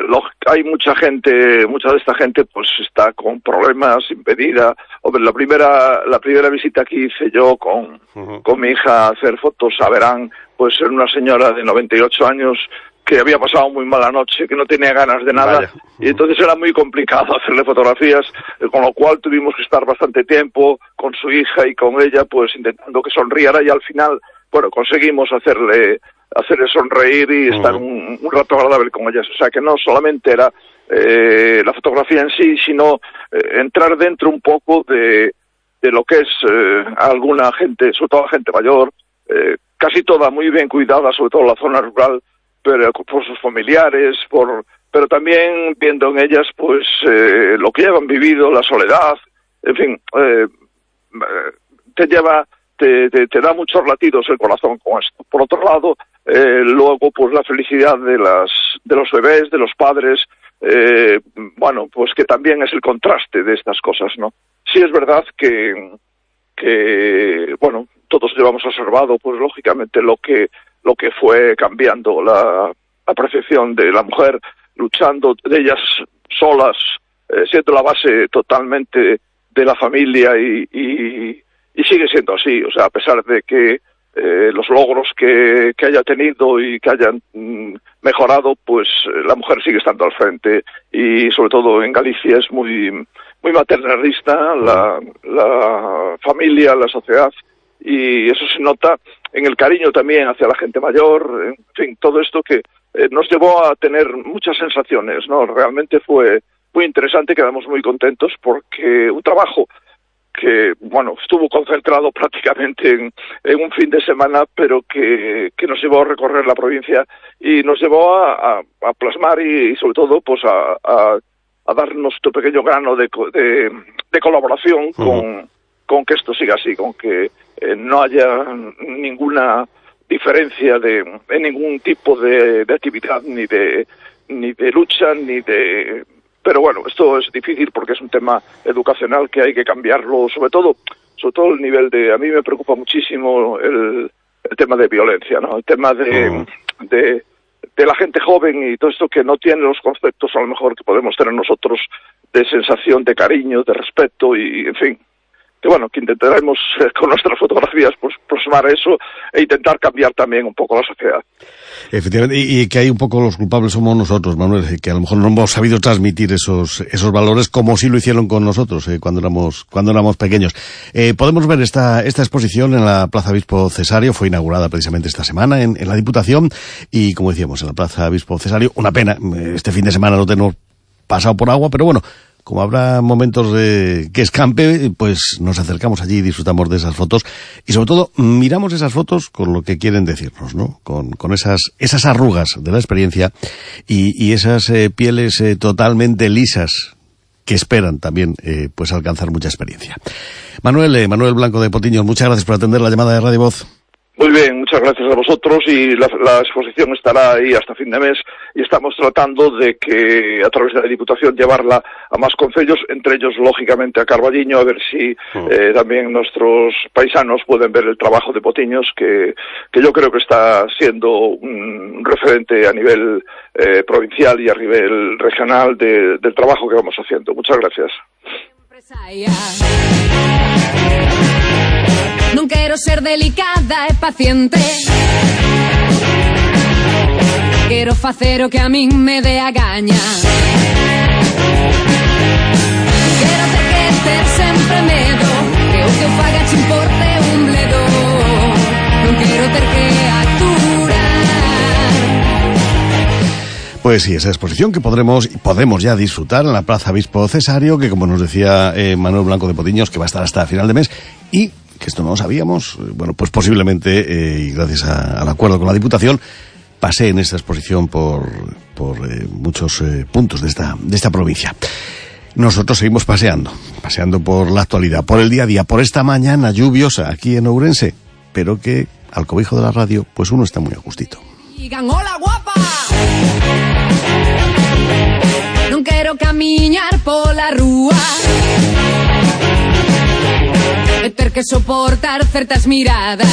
Hay mucha gente, mucha de esta gente pues está con problemas, impedida. Hombre, la primera, la primera visita que hice yo con, uh-huh. con mi hija a hacer fotos a Verán, pues era una señora de noventa y ocho años que había pasado muy mala noche, que no tenía ganas de nada, uh-huh. y entonces era muy complicado hacerle fotografías, con lo cual tuvimos que estar bastante tiempo con su hija y con ella, pues intentando que sonriera, y al final, bueno, conseguimos hacerle hacerle sonreír y uh-huh. estar un, un rato agradable con ellas. O sea, que no solamente era eh, la fotografía en sí, sino eh, entrar dentro un poco de, de lo que es eh, alguna gente, sobre todo la gente mayor, eh, casi toda muy bien cuidada, sobre todo en la zona rural, pero por sus familiares, por pero también viendo en ellas pues eh, lo que llevan vivido, la soledad, en fin, eh, te lleva, te, te, te da muchos latidos el corazón con esto. Por otro lado, Eh, luego pues la felicidad de las de los bebés, de los padres, eh, bueno, pues que también es el contraste de estas cosas, ¿no? Sí es verdad que que bueno, todos llevamos observado pues lógicamente lo que lo que fue cambiando la, la percepción de la mujer, luchando de ellas solas, eh, siendo la base totalmente de la familia y, y y sigue siendo así, o sea, a pesar de que Eh, los logros que, que haya tenido y que hayan mm, mejorado, pues eh, la mujer sigue estando al frente, y sobre todo en Galicia es muy muy maternalista la, la familia, la sociedad, y eso se nota en el cariño también hacia la gente mayor, en fin, todo esto que eh, nos llevó a tener muchas sensaciones, ¿no? Realmente fue muy interesante, quedamos muy contentos porque un trabajo que, bueno, estuvo concentrado prácticamente en, en un fin de semana, pero que, que nos llevó a recorrer la provincia y nos llevó a, a, a plasmar y, y sobre todo pues a, a, a dar nuestro pequeño grano de, de, de colaboración uh-huh. con, con que esto siga así, con que eh, no haya ninguna diferencia de, en ningún tipo de, de actividad, ni de, ni de lucha, ni de... Pero bueno, esto es difícil porque es un tema educacional que hay que cambiarlo, sobre todo, sobre todo el nivel de... A mí me preocupa muchísimo el, el tema de violencia, ¿no? El tema de, oh. de, de la gente joven y todo esto que no tiene los conceptos a lo mejor que podemos tener nosotros de sensación, de cariño, de respeto y, en fin, que bueno, que intentaremos eh, con nuestras fotografías pues plasmar eso e intentar cambiar también un poco la sociedad. Efectivamente, y, y que hay un poco los culpables somos nosotros, Manuel, que a lo mejor no hemos sabido transmitir esos esos valores como sí lo hicieron con nosotros eh, cuando éramos cuando éramos pequeños. Eh, podemos ver esta esta exposición en la Plaza Obispo Cesario, fue inaugurada precisamente esta semana en, en la Diputación y, como decíamos, en la Plaza Obispo Cesario. Una pena, este fin de semana lo tenemos pasado por agua, pero bueno, como habrá momentos de que escampe, pues nos acercamos allí y disfrutamos de esas fotos y sobre todo miramos esas fotos con lo que quieren decirnos, ¿no? Con, con esas esas arrugas de la experiencia y, y esas eh, pieles eh, totalmente lisas que esperan también eh, pues alcanzar mucha experiencia. Manuel, eh, Manuel Blanco de Potiños, muchas gracias por atender la llamada de Radio Voz. Muy bien, muchas gracias a vosotros y la, la exposición estará ahí hasta fin de mes y estamos tratando de que a través de la Diputación llevarla a más concellos, entre ellos lógicamente a Carballiño, a ver si oh. eh, también nuestros paisanos pueden ver el trabajo de Potiños que, que yo creo que está siendo un referente a nivel eh, provincial y a nivel regional de, del trabajo que vamos haciendo. Muchas gracias. Non quero ser delicada e paciente, quero facer o que a min me dé a gaña. Quero ter que ter sempre medo, que o que eu faga te importe un bledo. Non quero ter que aturar. Pues sí, esa exposición que podremos podemos ya disfrutar en la Plaza Obispo Cesario, que como nos decía eh, Manuel Blanco de Potiños, que va a estar hasta final de mes y que esto no lo sabíamos, bueno, pues posiblemente, eh, y gracias a, al acuerdo con la Diputación, pasé en esta exposición por, por eh, muchos eh, puntos de esta, de esta provincia. Nosotros seguimos paseando, paseando por la actualidad, por el día a día, por esta mañana lluviosa aquí en Ourense, pero que al cobijo de la radio, pues uno está muy a gustito. Digan, hola guapa, non quero camiñar pola rúa e ter que soportar certas miradas.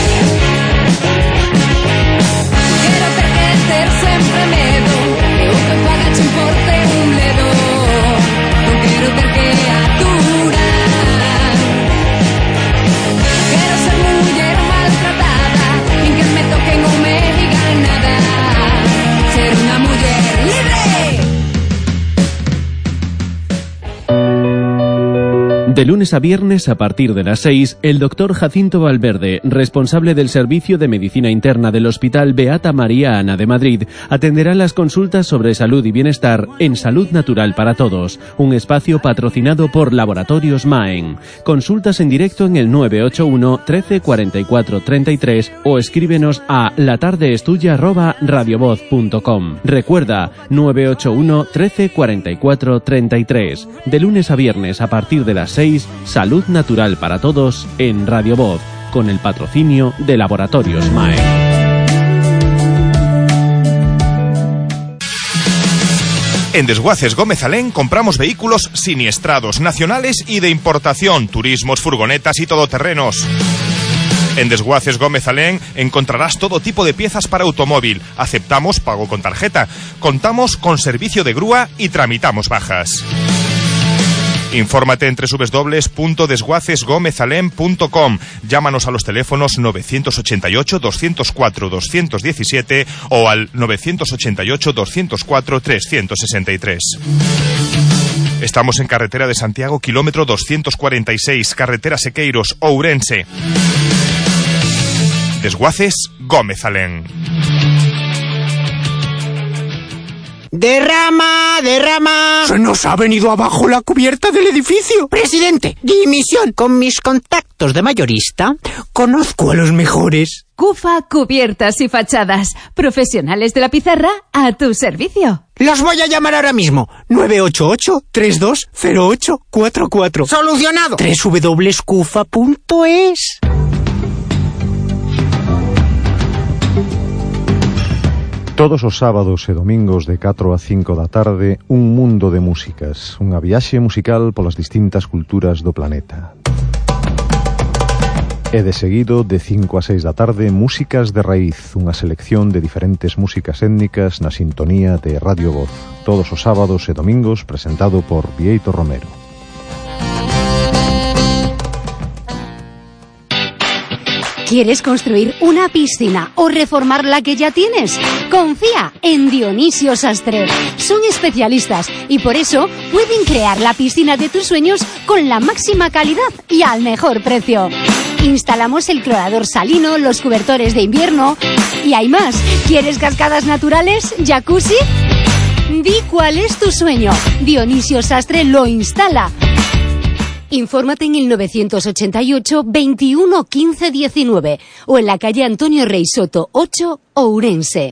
Quero ter que ter sempre medo, que o que faga te importe un bledo. Non quero ter que aturar. Quero ser muller maltratada, sin que me toquen ou me digan nada. Ser unha muller libre. De lunes a viernes a partir de las seis, el doctor Jacinto Valverde, responsable del Servicio de Medicina Interna del Hospital Beata María Ana de Madrid, atenderá las consultas sobre salud y bienestar en Salud Natural para Todos, un espacio patrocinado por Laboratorios Maen. Consultas en directo en el nueve ocho uno, trece, cuarenta y cuatro, treinta y tres o escríbenos a latardeestuya arroba radiovoz punto com. Recuerda, nueve ocho uno, trece, cuarenta y cuatro, treinta y tres. De lunes a viernes a partir de las seis, Salud Natural para Todos en Radio Voz, con el patrocinio de Laboratorios Maen. En Desguaces Gómez Alén compramos vehículos siniestrados, nacionales y de importación, turismos, furgonetas y todoterrenos. En Desguaces Gómez Alén encontrarás todo tipo de piezas para automóvil. Aceptamos pago con tarjeta. Contamos con servicio de grúa y tramitamos bajas. Infórmate en doble u doble u doble u punto desguaces gómez alén punto com. Llámanos a los teléfonos nueve ocho ocho, dos cero cuatro, dos uno siete o al nueve ocho ocho, dos cero cuatro, tres seis tres. Estamos en carretera de Santiago, kilómetro doscientos cuarenta y seis, carretera Sequeiros, Ourense. Desguaces Gómez Alén. Derrama, derrama. Se nos ha venido abajo la cubierta del edificio. Presidente, dimisión. Con mis contactos de mayorista, conozco a los mejores. Cufa Cubiertas y Fachadas. Profesionales de la pizarra a tu servicio. Los voy a llamar ahora mismo. nueve ocho ocho, tres dos cero ocho cuatro cuatro. Solucionado. doble u doble u doble u punto cufa punto es. Todos os sábados e domingos de catro a cinco da tarde, un mundo de músicas, unha viaxe musical polas distintas culturas do planeta. E de seguido, de cinco a seis da tarde, Músicas de Raíz, unha selección de diferentes músicas étnicas na sintonía de Radio Voz. Todos os sábados e domingos, presentado por Bieito Romero. ¿Quieres construir una piscina o reformar la que ya tienes? Confía en Dionisio Sastre. Son especialistas y por eso pueden crear la piscina de tus sueños con la máxima calidad y al mejor precio. Instalamos el clorador salino, los cobertores de invierno y hay más. ¿Quieres cascadas naturales? ¿Jacuzzi? Di cuál es tu sueño. Dionisio Sastre lo instala. Infórmate en el novecientos ochenta y ocho, veintiuno, quince, diecinueve o en la calle Antonio Rey Soto ocho, Ourense.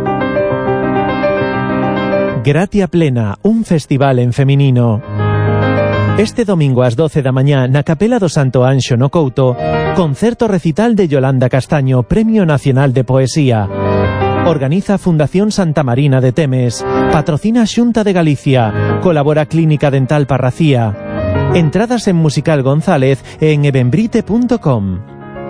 Gratia Plena, un festival en feminino. Este domingo ás doce da mañá na Capela do Santo Anxo no Couto, concerto recital de Yolanda Castaño, Premio Nacional de Poesía. Organiza Fundación Santa Marina de Temes, patrocina Xunta de Galicia, colabora Clínica Dental Parracía. Entradas en Musical González e en evenbrite punto com.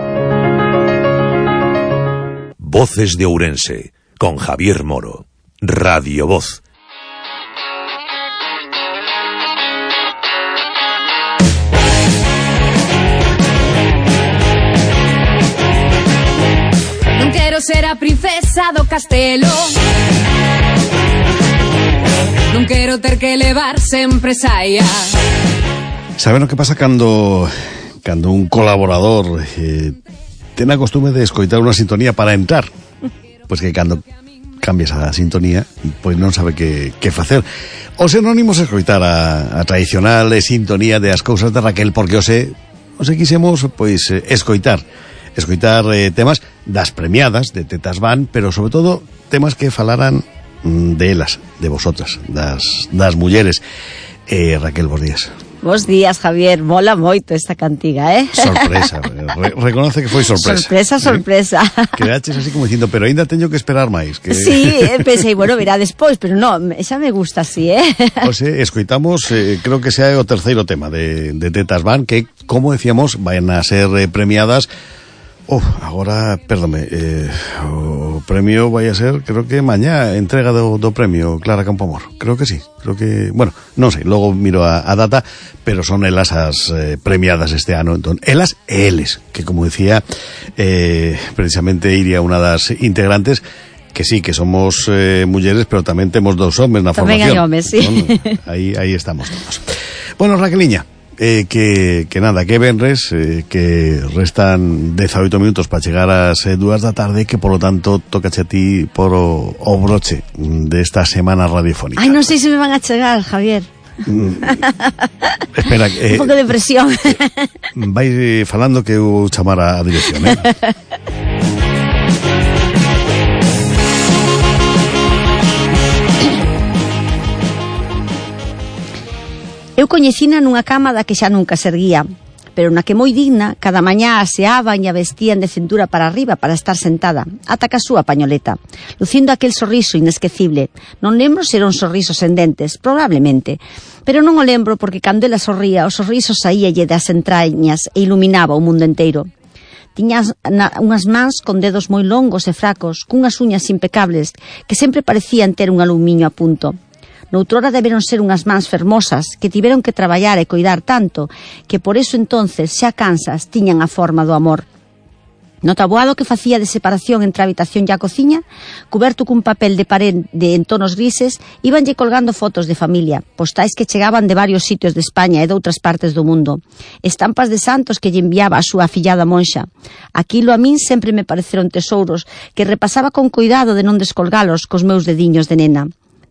Voces de Ourense, con Javier Moro. Radio Voz. Non quero ser a princesa do castelo, non quero ter que levar sempre saia. Saben o que pasa cando cando un colaborador eh, ten a costume de escoitar unha sintonía para entrar? Pois que cando cambias a sintonía, pois non sabe que, que facer. Os anónimos escoitar a, a tradicional sintonía de As Cousas de Raquel, porque o se, o se quisemos pois escoitar escoitar eh, temas das premiadas de Tetas Van, pero sobre todo temas que falaran de elas, de vosotras, das, das mulleres. eh, Raquel, bons días. Bos días, Javier, mola moito esta cantiga, eh? Sorpresa, re reconoce que foi sorpresa. Sorpresa, sorpresa. ¿Eh? Quedaches así como dicindo, pero ainda teño que esperar máis. Que... Sí, pensei, bueno, virá despois, pero non, xa me gusta así, eh? Ose, escoitamos, eh, creo que sea o terceiro tema de, de Tetas Van, que, como decíamos, vayan a ser eh, premiadas. Oh, agora, perdome, eh, o premio vai a ser, creo que mañá, entrega do, do premio Clara Campoamor. Creo que sí, creo que, bueno, non sei, logo miro a, a data, pero son elas as eh, premiadas este ano, entón, elas e eles, que como decía, eh, precisamente iría unha das integrantes, que sí, que somos eh, mulleres, pero tamén temos dous homes na tamén formación. Tamén hai homes, sí. Entón, aí, aí estamos todos. Bueno, Raqueliña, Eh, que, que nada, que venres, eh, que restan dezaoito minutos para chegar ás eh, dúas da tarde, que polo tanto tocache a ti por o, o broche desta semana radiofónica. Ai, non sei se me van a chegar, Javier. Mm, espera, eh, un pouco de presión. Vai falando que eu chamar a, a dirección, eh? Eu coñecina nunha cama da que xa nunca se erguía, pero na que moi digna, cada mañá aseaban e a vestían de cintura para arriba para estar sentada, ata que a súa pañoleta, lucindo aquel sorriso inesquecible. Non lembro se eran sorrisos en dentes, probablemente, pero non o lembro porque cando ela sorría, o sorriso saíalle das entrañas e iluminaba o mundo enteiro. Tiña unhas mans con dedos moi longos e fracos, cunhas uñas impecables, que sempre parecían ter un alumiño a punto. Noutrora deberon ser unhas mans fermosas que tiveron que traballar e coidar tanto que por eso entonces, xa cansas, tiñan a forma do amor. No taboado que facía de separación entre a habitación e a cociña, cuberto cun papel de parede en tonos grises, íbanlle colgando fotos de familia, postais que chegaban de varios sitios de España e de outras partes do mundo, estampas de santos que lle enviaba a súa afillada monxa. Aquilo a min sempre me pareceron tesouros que repasaba con cuidado de non descolgalos cos meus dediños de nena.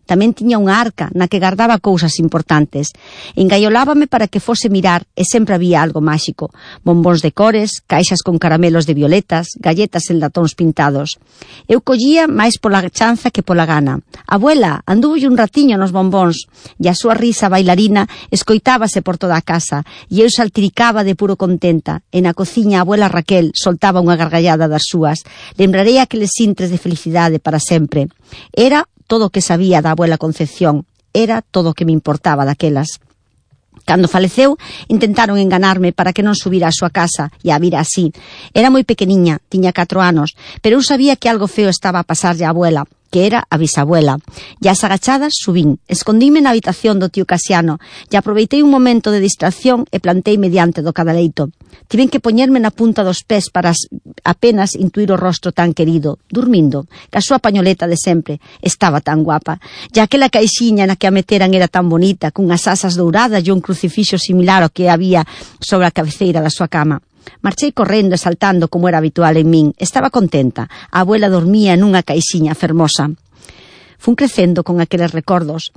Tamén tiña unha arca na que guardaba cousas importantes. Engaiolábame para que fose mirar e sempre había algo máxico. Bombóns de cores, caixas con caramelos de violetas, galletas en latóns pintados. Eu collía máis pola chanza que pola gana. Abuela, andoulle un ratiño nos bombóns. E a súa risa bailarina escoitábase por toda a casa e eu saltiricaba de puro contenta. E na cociña a abuela Raquel soltaba unha gargallada das súas. Lembrarei aqueles intres de felicidade para sempre. Era todo o que sabía da abuela Concepción, era todo o que me importaba daquelas. Cando faleceu, intentaron enganarme para que non subira a súa casa e a vira así. Era moi pequeniña, tiña catro anos, pero eu sabía que algo feo estaba a pasarlle a abuela, que era a bisabuela. E as agachadas subín, escondíme na habitación do tío Casiano e aproveitei un momento de distracción e planteime diante do cadaleito. Tiven que poñerme na punta dos pés para apenas intuir o rostro tan querido, dormindo, que a súa pañoleta de sempre estaba tan guapa. E aquela caixiña na que a meteran era tan bonita, cunhas asas douradas e un crucifixo similar ao que había sobre a cabeceira da súa cama. Marchei correndo e saltando como era habitual en min. Estaba contenta. A abuela dormía nunha caixiña fermosa. Fun crecendo con aqueles recordos,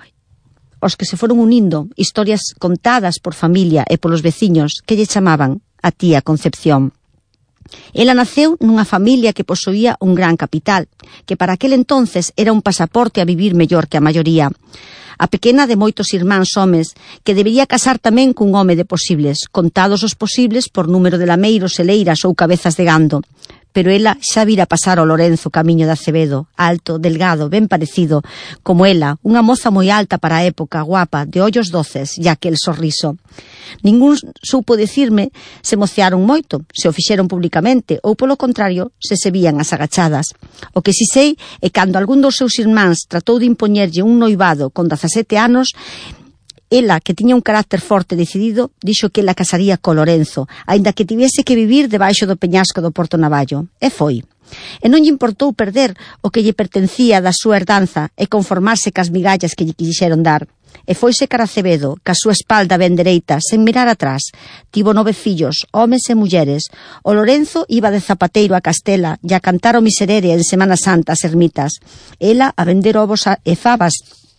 os que se foron unindo, historias contadas por familia e polos veciños que lle chamaban a tía Concepción. Ela naceu nunha familia que posuía un gran capital, que para aquel entonces era un pasaporte a vivir mellor que a maioría. A pequena de moitos irmáns homes, que debería casar tamén cun home de posibles, contados os posibles por número de lameiros, eleiras ou cabezas de gando. Pero ela xa vira pasar o Lorenzo camiño de Acevedo, alto, delgado, ben parecido, como ela, unha moza moi alta para a época, guapa, de ollos doces e aquel sorriso. Ningún supo dicirme se mociaron moito, se o fixeron publicamente, ou polo contrario, se se vían as agachadas. O que si sei é cando algún dos seus irmáns tratou de impoñerlle un noivado con dezasete anos, ela, que tiña un carácter forte e decidido, dixo que ela casaría co Lorenzo, aínda que tivese que vivir debaixo do peñasco do Porto Navallo. E foi. E non lle importou perder o que lle pertencía da súa herdanza e conformarse cas migallas que lle quixeron dar. E foise cara a Acevedo, ca súa espalda ben dereita, sen mirar atrás. Tivo nove fillos, homes e mulleres. O Lorenzo iba de zapateiro a Castela e a cantar o miserere en Semana Santa as ermitas. Ela a vender ovos e fabas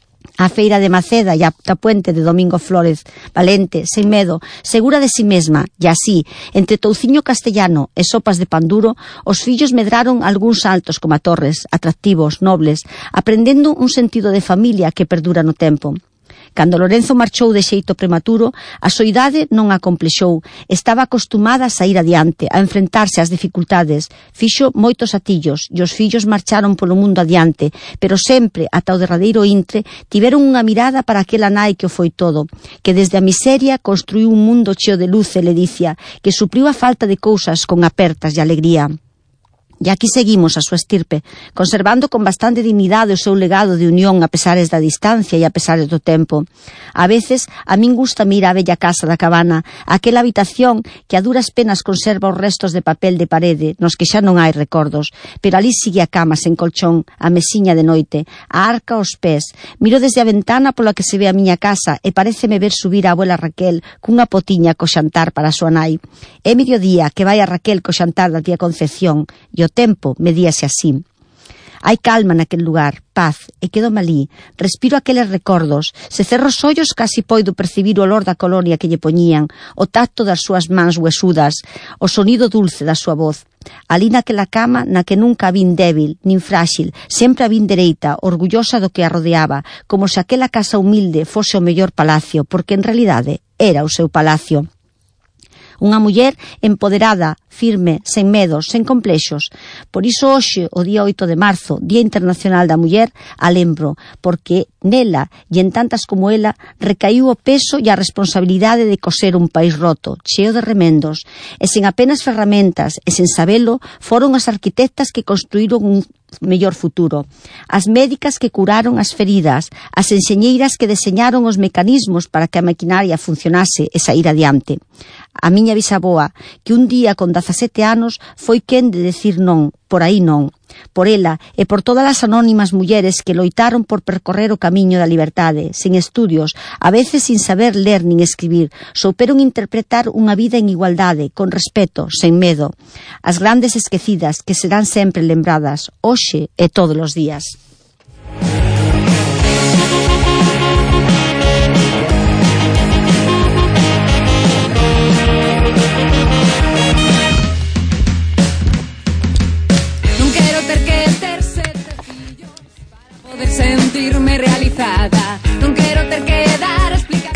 a feira de Maceda e a puente de Domingo Flórez, valente, sen medo, segura de si mesma, e así, entre touciño castellano e sopas de pan duro, os fillos medraron algúns saltos como a torres, atractivos, nobles, aprendendo un sentido de familia que perdura no tempo. Cando Lorenzo marchou de xeito prematuro, a soidade non a complexou. Estaba acostumada a sair adiante, a enfrentarse ás dificultades. Fixo moitos atillos e os fillos marcharon polo mundo adiante, pero sempre, ata o derradeiro intre, tiveron unha mirada para aquela nai que o foi todo, que desde a miseria construiu un mundo cheo de luz e ledicia, que supliu a falta de cousas con apertas e alegría. E aquí seguimos a súa estirpe, conservando con bastante dignidade o seu legado de unión a pesares da distancia e a pesares do tempo. A veces, a min gusta mirar a bella casa da Cabana, aquela habitación que a duras penas conserva os restos de papel de parede, nos que xa non hai recordos, pero ali sigue a cama sen colchón, a mesiña de noite, a arca aos pés. Miro desde a ventana pola que se ve a miña casa e paréceme ver subir a abuela Raquel cunha potiña co xantar para a súa nai. É mediodía que vai a Raquel co xantar da tía Concepción e o tempo medíase así. Hai calma naquel lugar, paz, e quedome ali. Respiro aqueles recordos. Se cerro os ollos casi poido percibir o olor da colonia que lle poñían, o tacto das súas mans huesudas, o sonido dulce da súa voz. Ali naquela cama na que nunca a vin débil, nin frágil, sempre a vin dereita, orgullosa do que a rodeaba, como se aquela casa humilde fose o mellor palacio, porque en realidade era o seu palacio. Unha muller empoderada, firme, sen medos, sen complexos. Por iso hoxe, o día oito de marzo, Día Internacional da Muller, a lembro, porque nela, e en tantas como ela, recaiu o peso e a responsabilidade de coser un país roto, cheo de remendos, e sen apenas ferramentas, e sen sabelo, foron as arquitectas que construíron un mellor futuro, as médicas que curaron as feridas, as enxeñeiras que deseñaron os mecanismos para que a maquinaria funcionase e saír adiante. A miña bisaboa, que un día con dezasete anos foi quen de decir non, por aí non, por ela e por todas as anónimas mulleres que loitaron por percorrer o camiño da liberdade, sen estudios, a veces sin saber ler nin escribir, souperon interpretar unha vida en igualdade, con respeto, sen medo. As grandes esquecidas que serán sempre lembradas, hoxe e todos os días.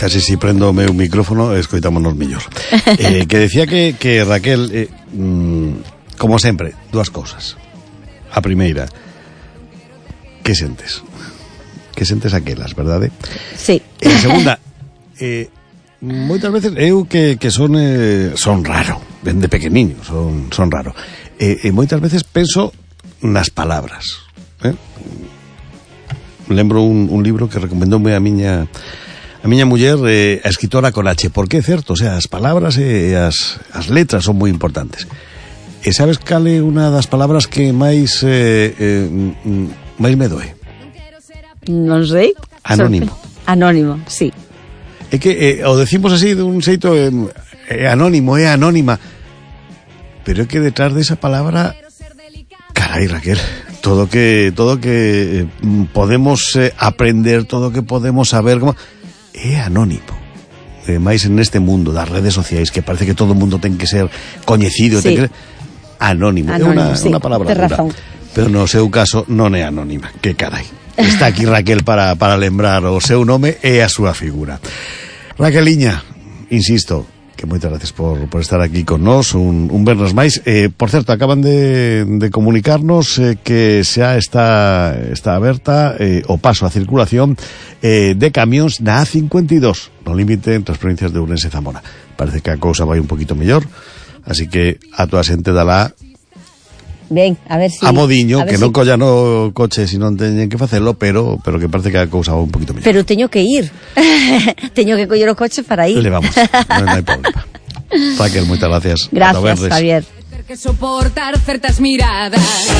casi si prendo o meu micrófono escoitámonos mellor. Eh, que decía que, que Raquel, eh, mm, como sempre, dúas cousas. A primeira, que sentes? Que sentes aquelas, verdade? Sí. E a segunda, eh, moitas veces eu que, que son eh, son raro, dende pequeniño, son, son raro. E, e moitas veces penso nas palabras. Eh? Lembro un, un libro que recomendoume a miña a miña muller, eh, a escritora con H, porque é certo, o sea, as palabras e as, as letras son moi importantes. E sabes cal é unha das palabras que máis eh, eh, máis me doe? Non sei. Anónimo. Anónimo, sí. É que eh, o decimos así dun xeito eh, é anónimo, é anónima, pero é que detrás desa palabra, carai, Raquel, todo que todo que eh, podemos eh, aprender, todo que podemos saber, como é anónimo. E máis en este mundo das redes sociais, que parece que todo o mundo ten que ser coñecido, sí. ten que anónimo, anónimo, é unha, sí, unha palabra tes razón. dura, pero no seu caso non é anónima, que carai. Está aquí Raquel para, para lembrar o seu nome e a súa figura. Raqueliña, insisto, que moitas gracias por, por estar aquí con nós un, un vernos máis. Eh, por certo, acaban de, de comunicarnos eh, que xa está, está aberta eh, o paso a circulación eh, de camións na A cincuenta e dos, no límite entre as provincias de Ourense e Zamora. Parece que a cousa vai un poquito mellor, así que a toda a xente dala Ben, a ver si... a modiño, a que si... non collan o coche se non teñen que facelo, pero pero que parece que a cousa va un poquito mellor. Pero teño que ir. teño que coller o coche para ir. Le vamos, non hai problema. Raquel, moitas gracias. Gracias, Javier. Que soportar certas miradas.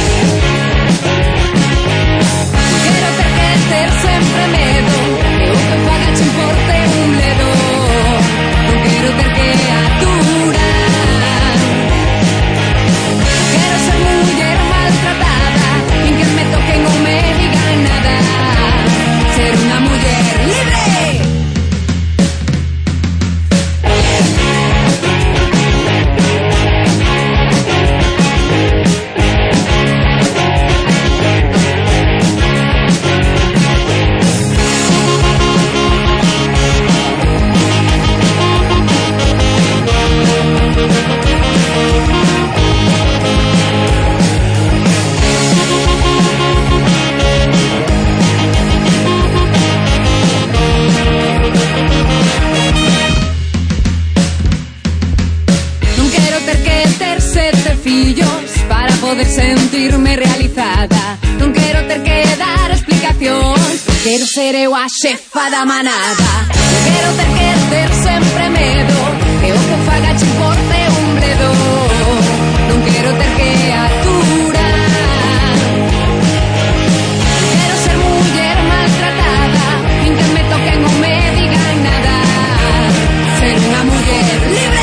Quero ter que ter sempre medo que o que faga che importe un ledo. Non quero ter que aturar. Quero ser muller maltratada, sin que me toquen ou me digan nada. Ser unha muller libre. Para poder sentirme realizada. Non quero ter que dar explicacións. Quero ser eu a xefa da manada. Non quero ter que ter sempre medo que o que faga che importe un bledo. Non quero ter que aturar. Non quero ser muller maltratada, sin que me toquen ou me digan nada. Ser unha muller libre.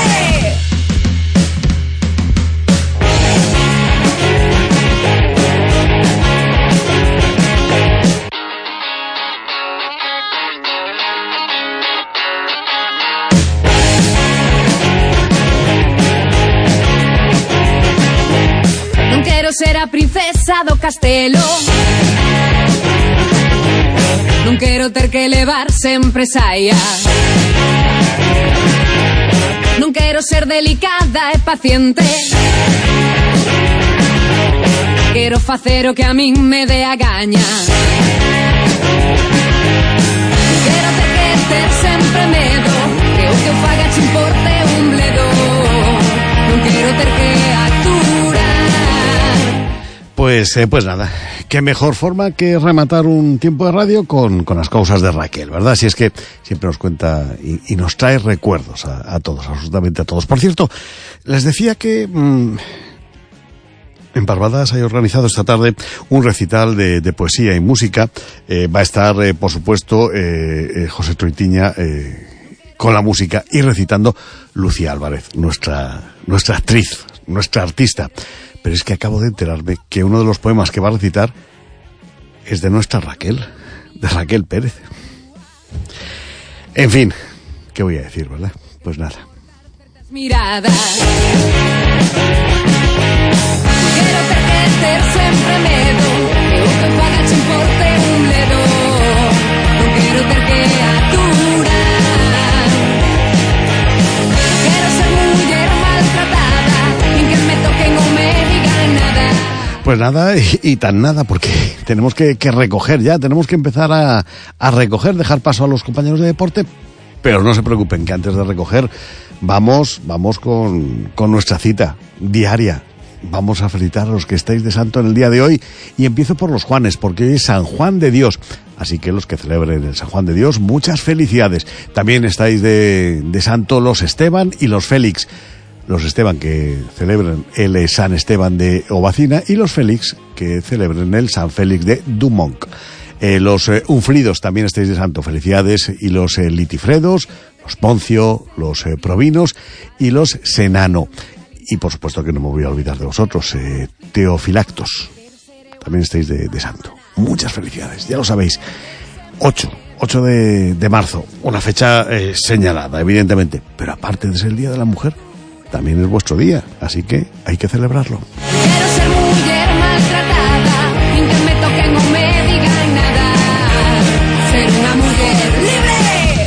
Ser a princesa do castelo. Non quero ter que levar sempre saia. Non quero ser delicada e paciente. Quero facer o que a min me dé a gaña. Non quero ter que ter sempre medo que o que eu faga che importe un bledo. Non quero ter que aturar. Pues, eh, pues nada, qué mejor forma que rematar un tiempo de radio con, con las causas de Raquel, ¿verdad? Si es que siempre nos cuenta y, y nos trae recuerdos a, a todos, absolutamente a todos. Por cierto, les decía que mmm, en Barbadas hay organizado esta tarde un recital de, de poesía y música. Eh, va a estar, eh, por supuesto, eh, eh, José Troitiña eh, con la música y recitando Lucía Álvarez, nuestra, nuestra actriz, nuestra artista. Pero es que acabo de enterarme que uno de los poemas que va a recitar es de nuestra Raquel, de Raquel Pérez. En fin, ¿qué voy a decir, verdad? Pues nada. Miradas. Quero ter que ter sempre medo que o que faga che importe un ledo. Non quero ter que aturar. Pues nada, y, y tan nada, porque tenemos que, que recoger ya, tenemos que empezar a, a recoger, dejar paso a los compañeros de deporte, pero no se preocupen, que antes de recoger vamos, vamos con, con nuestra cita diaria. Vamos a felicitar a los que estáis de santo en el día de hoy, y empiezo por los Juanes, porque hoy es San Juan de Dios, así que los que celebren el San Juan de Dios, muchas felicidades. También estáis de, de santo los Esteban y los Félix. Los Esteban que celebran el San Esteban de Ovacina, y los Félix que celebran el San Félix de Dumont. Eh, los eh, Unfridos también estáis de santo, felicidades, y los eh, Litifredos, los Poncio, los eh, Provinos y los Senano. Y por supuesto que no me voy a olvidar de vosotros, eh, Teofilactos, también estáis de, de santo. Muchas felicidades, ya lo sabéis. ocho de marzo, una fecha eh, señalada, evidentemente, pero aparte de ser el Día de la Mujer, también es vuestro día, así que hay que celebrarlo. Quiero ser mujer maltratada, sin que me toquen o me digan nada. Ser una mujer libre.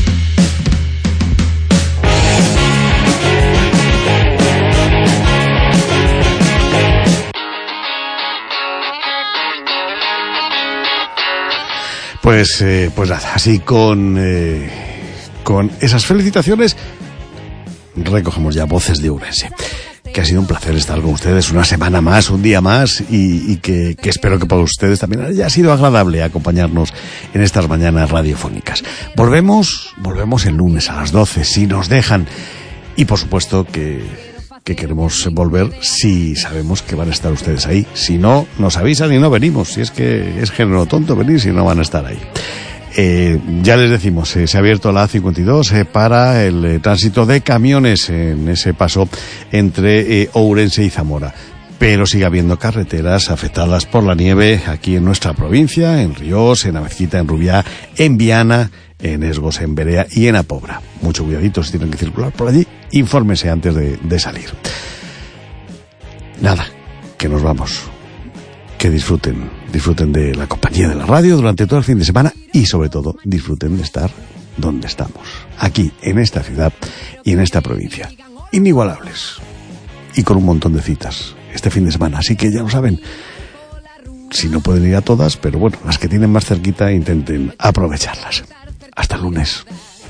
Pues, eh, pues nada, así con, eh, con esas felicitaciones recogemos ya voces de Ourense, que ha sido un placer estar con ustedes una semana más, un día más, y, y que, que espero que para ustedes también haya sido agradable acompañarnos en estas mañanas radiofónicas. Volvemos, volvemos el lunes a las doce, si nos dejan, y por supuesto que, que queremos volver si sabemos que van a estar ustedes ahí. Si no, nos avisan y no venimos, si es que es género tonto venir si no van a estar ahí. Eh, ya les decimos, eh, se ha abierto la A cincuenta y dos eh, para el eh, tránsito de camiones en ese paso entre eh, Ourense y Zamora, pero sigue habiendo carreteras afectadas por la nieve aquí en nuestra provincia, en Ríos, en Avezquita, en Rubiá, en Viana, en Esgos, en Berea y en Apobra. Mucho cuidadito si tienen que circular por allí, infórmense antes de, de salir. Nada, que nos vamos. Que disfruten, disfruten de la compañía de la radio durante todo el fin de semana, y sobre todo disfruten de estar donde estamos, aquí en esta ciudad y en esta provincia, inigualables, y con un montón de citas este fin de semana, así que ya lo saben, si no pueden ir a todas, pero bueno, las que tienen más cerquita intenten aprovecharlas. Hasta el lunes.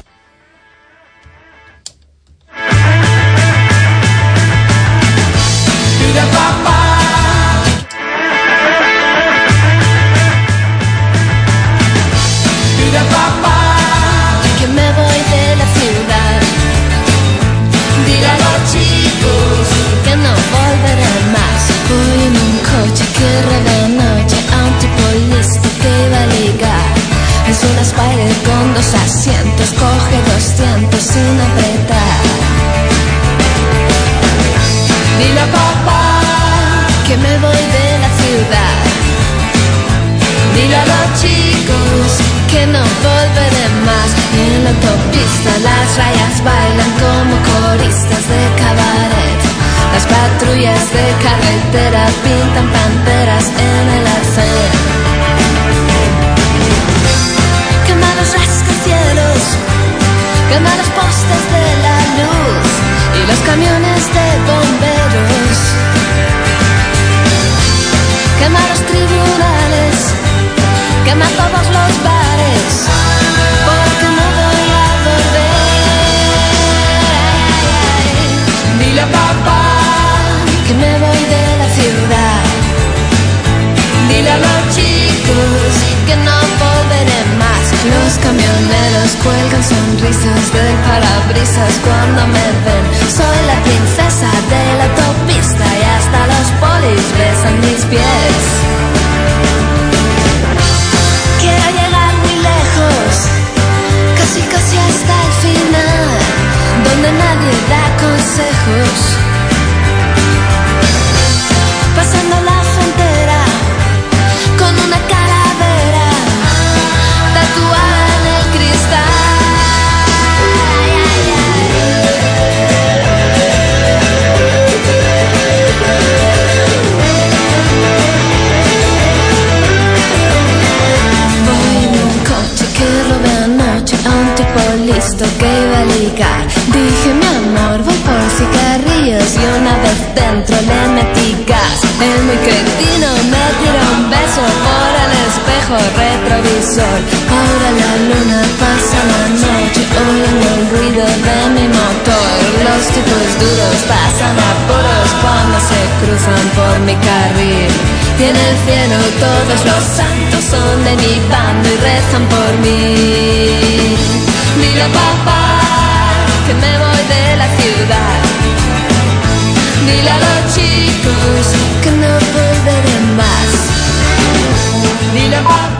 Que me voy de la ciudad. Dile a los chicos que no volveré más. Voy en un coche que rueda de noche a un tipo listo que va a ligar. Es una Spider con dos asientos, coge doscientos sin apretar. Dile a papá que me voy de la ciudad. Dile a los chicos que no volveré más. En la autopista las rayas bailan como coristas de cabaret. Las patrullas de carretera pintan panteras en el arcén. Quema los rascacielos, quema los postes de la luz y los camiones de bomberos. Quema los tribunales, quema todos los bares, porque no voy a volver. Dile a papá que me voy de la ciudad. Dile a los chicos que no volveré más. Los camioneros cuelgan sonrisas del parabrisas cuando me ven. Soy la princesa de la autopista y hasta los polis besan mis pies. Quiero llegar muy lejos, casi casi hasta el final, donde nadie da consejos. Pasando la frontera con una calavera tatuada en el cristal. Ay, ay, ay. espejo retrovisor. Ahora la luna pasa la noche oyendo el ruido de mi motor. Los tipos duros pasan apuros cuando se cruzan por mi carril. Y en el cielo todos los santos son de mi bando y rezan por mí. Dile a papá que me voy de la ciudad. Dile a los chicos que no volveré más. Dile a papá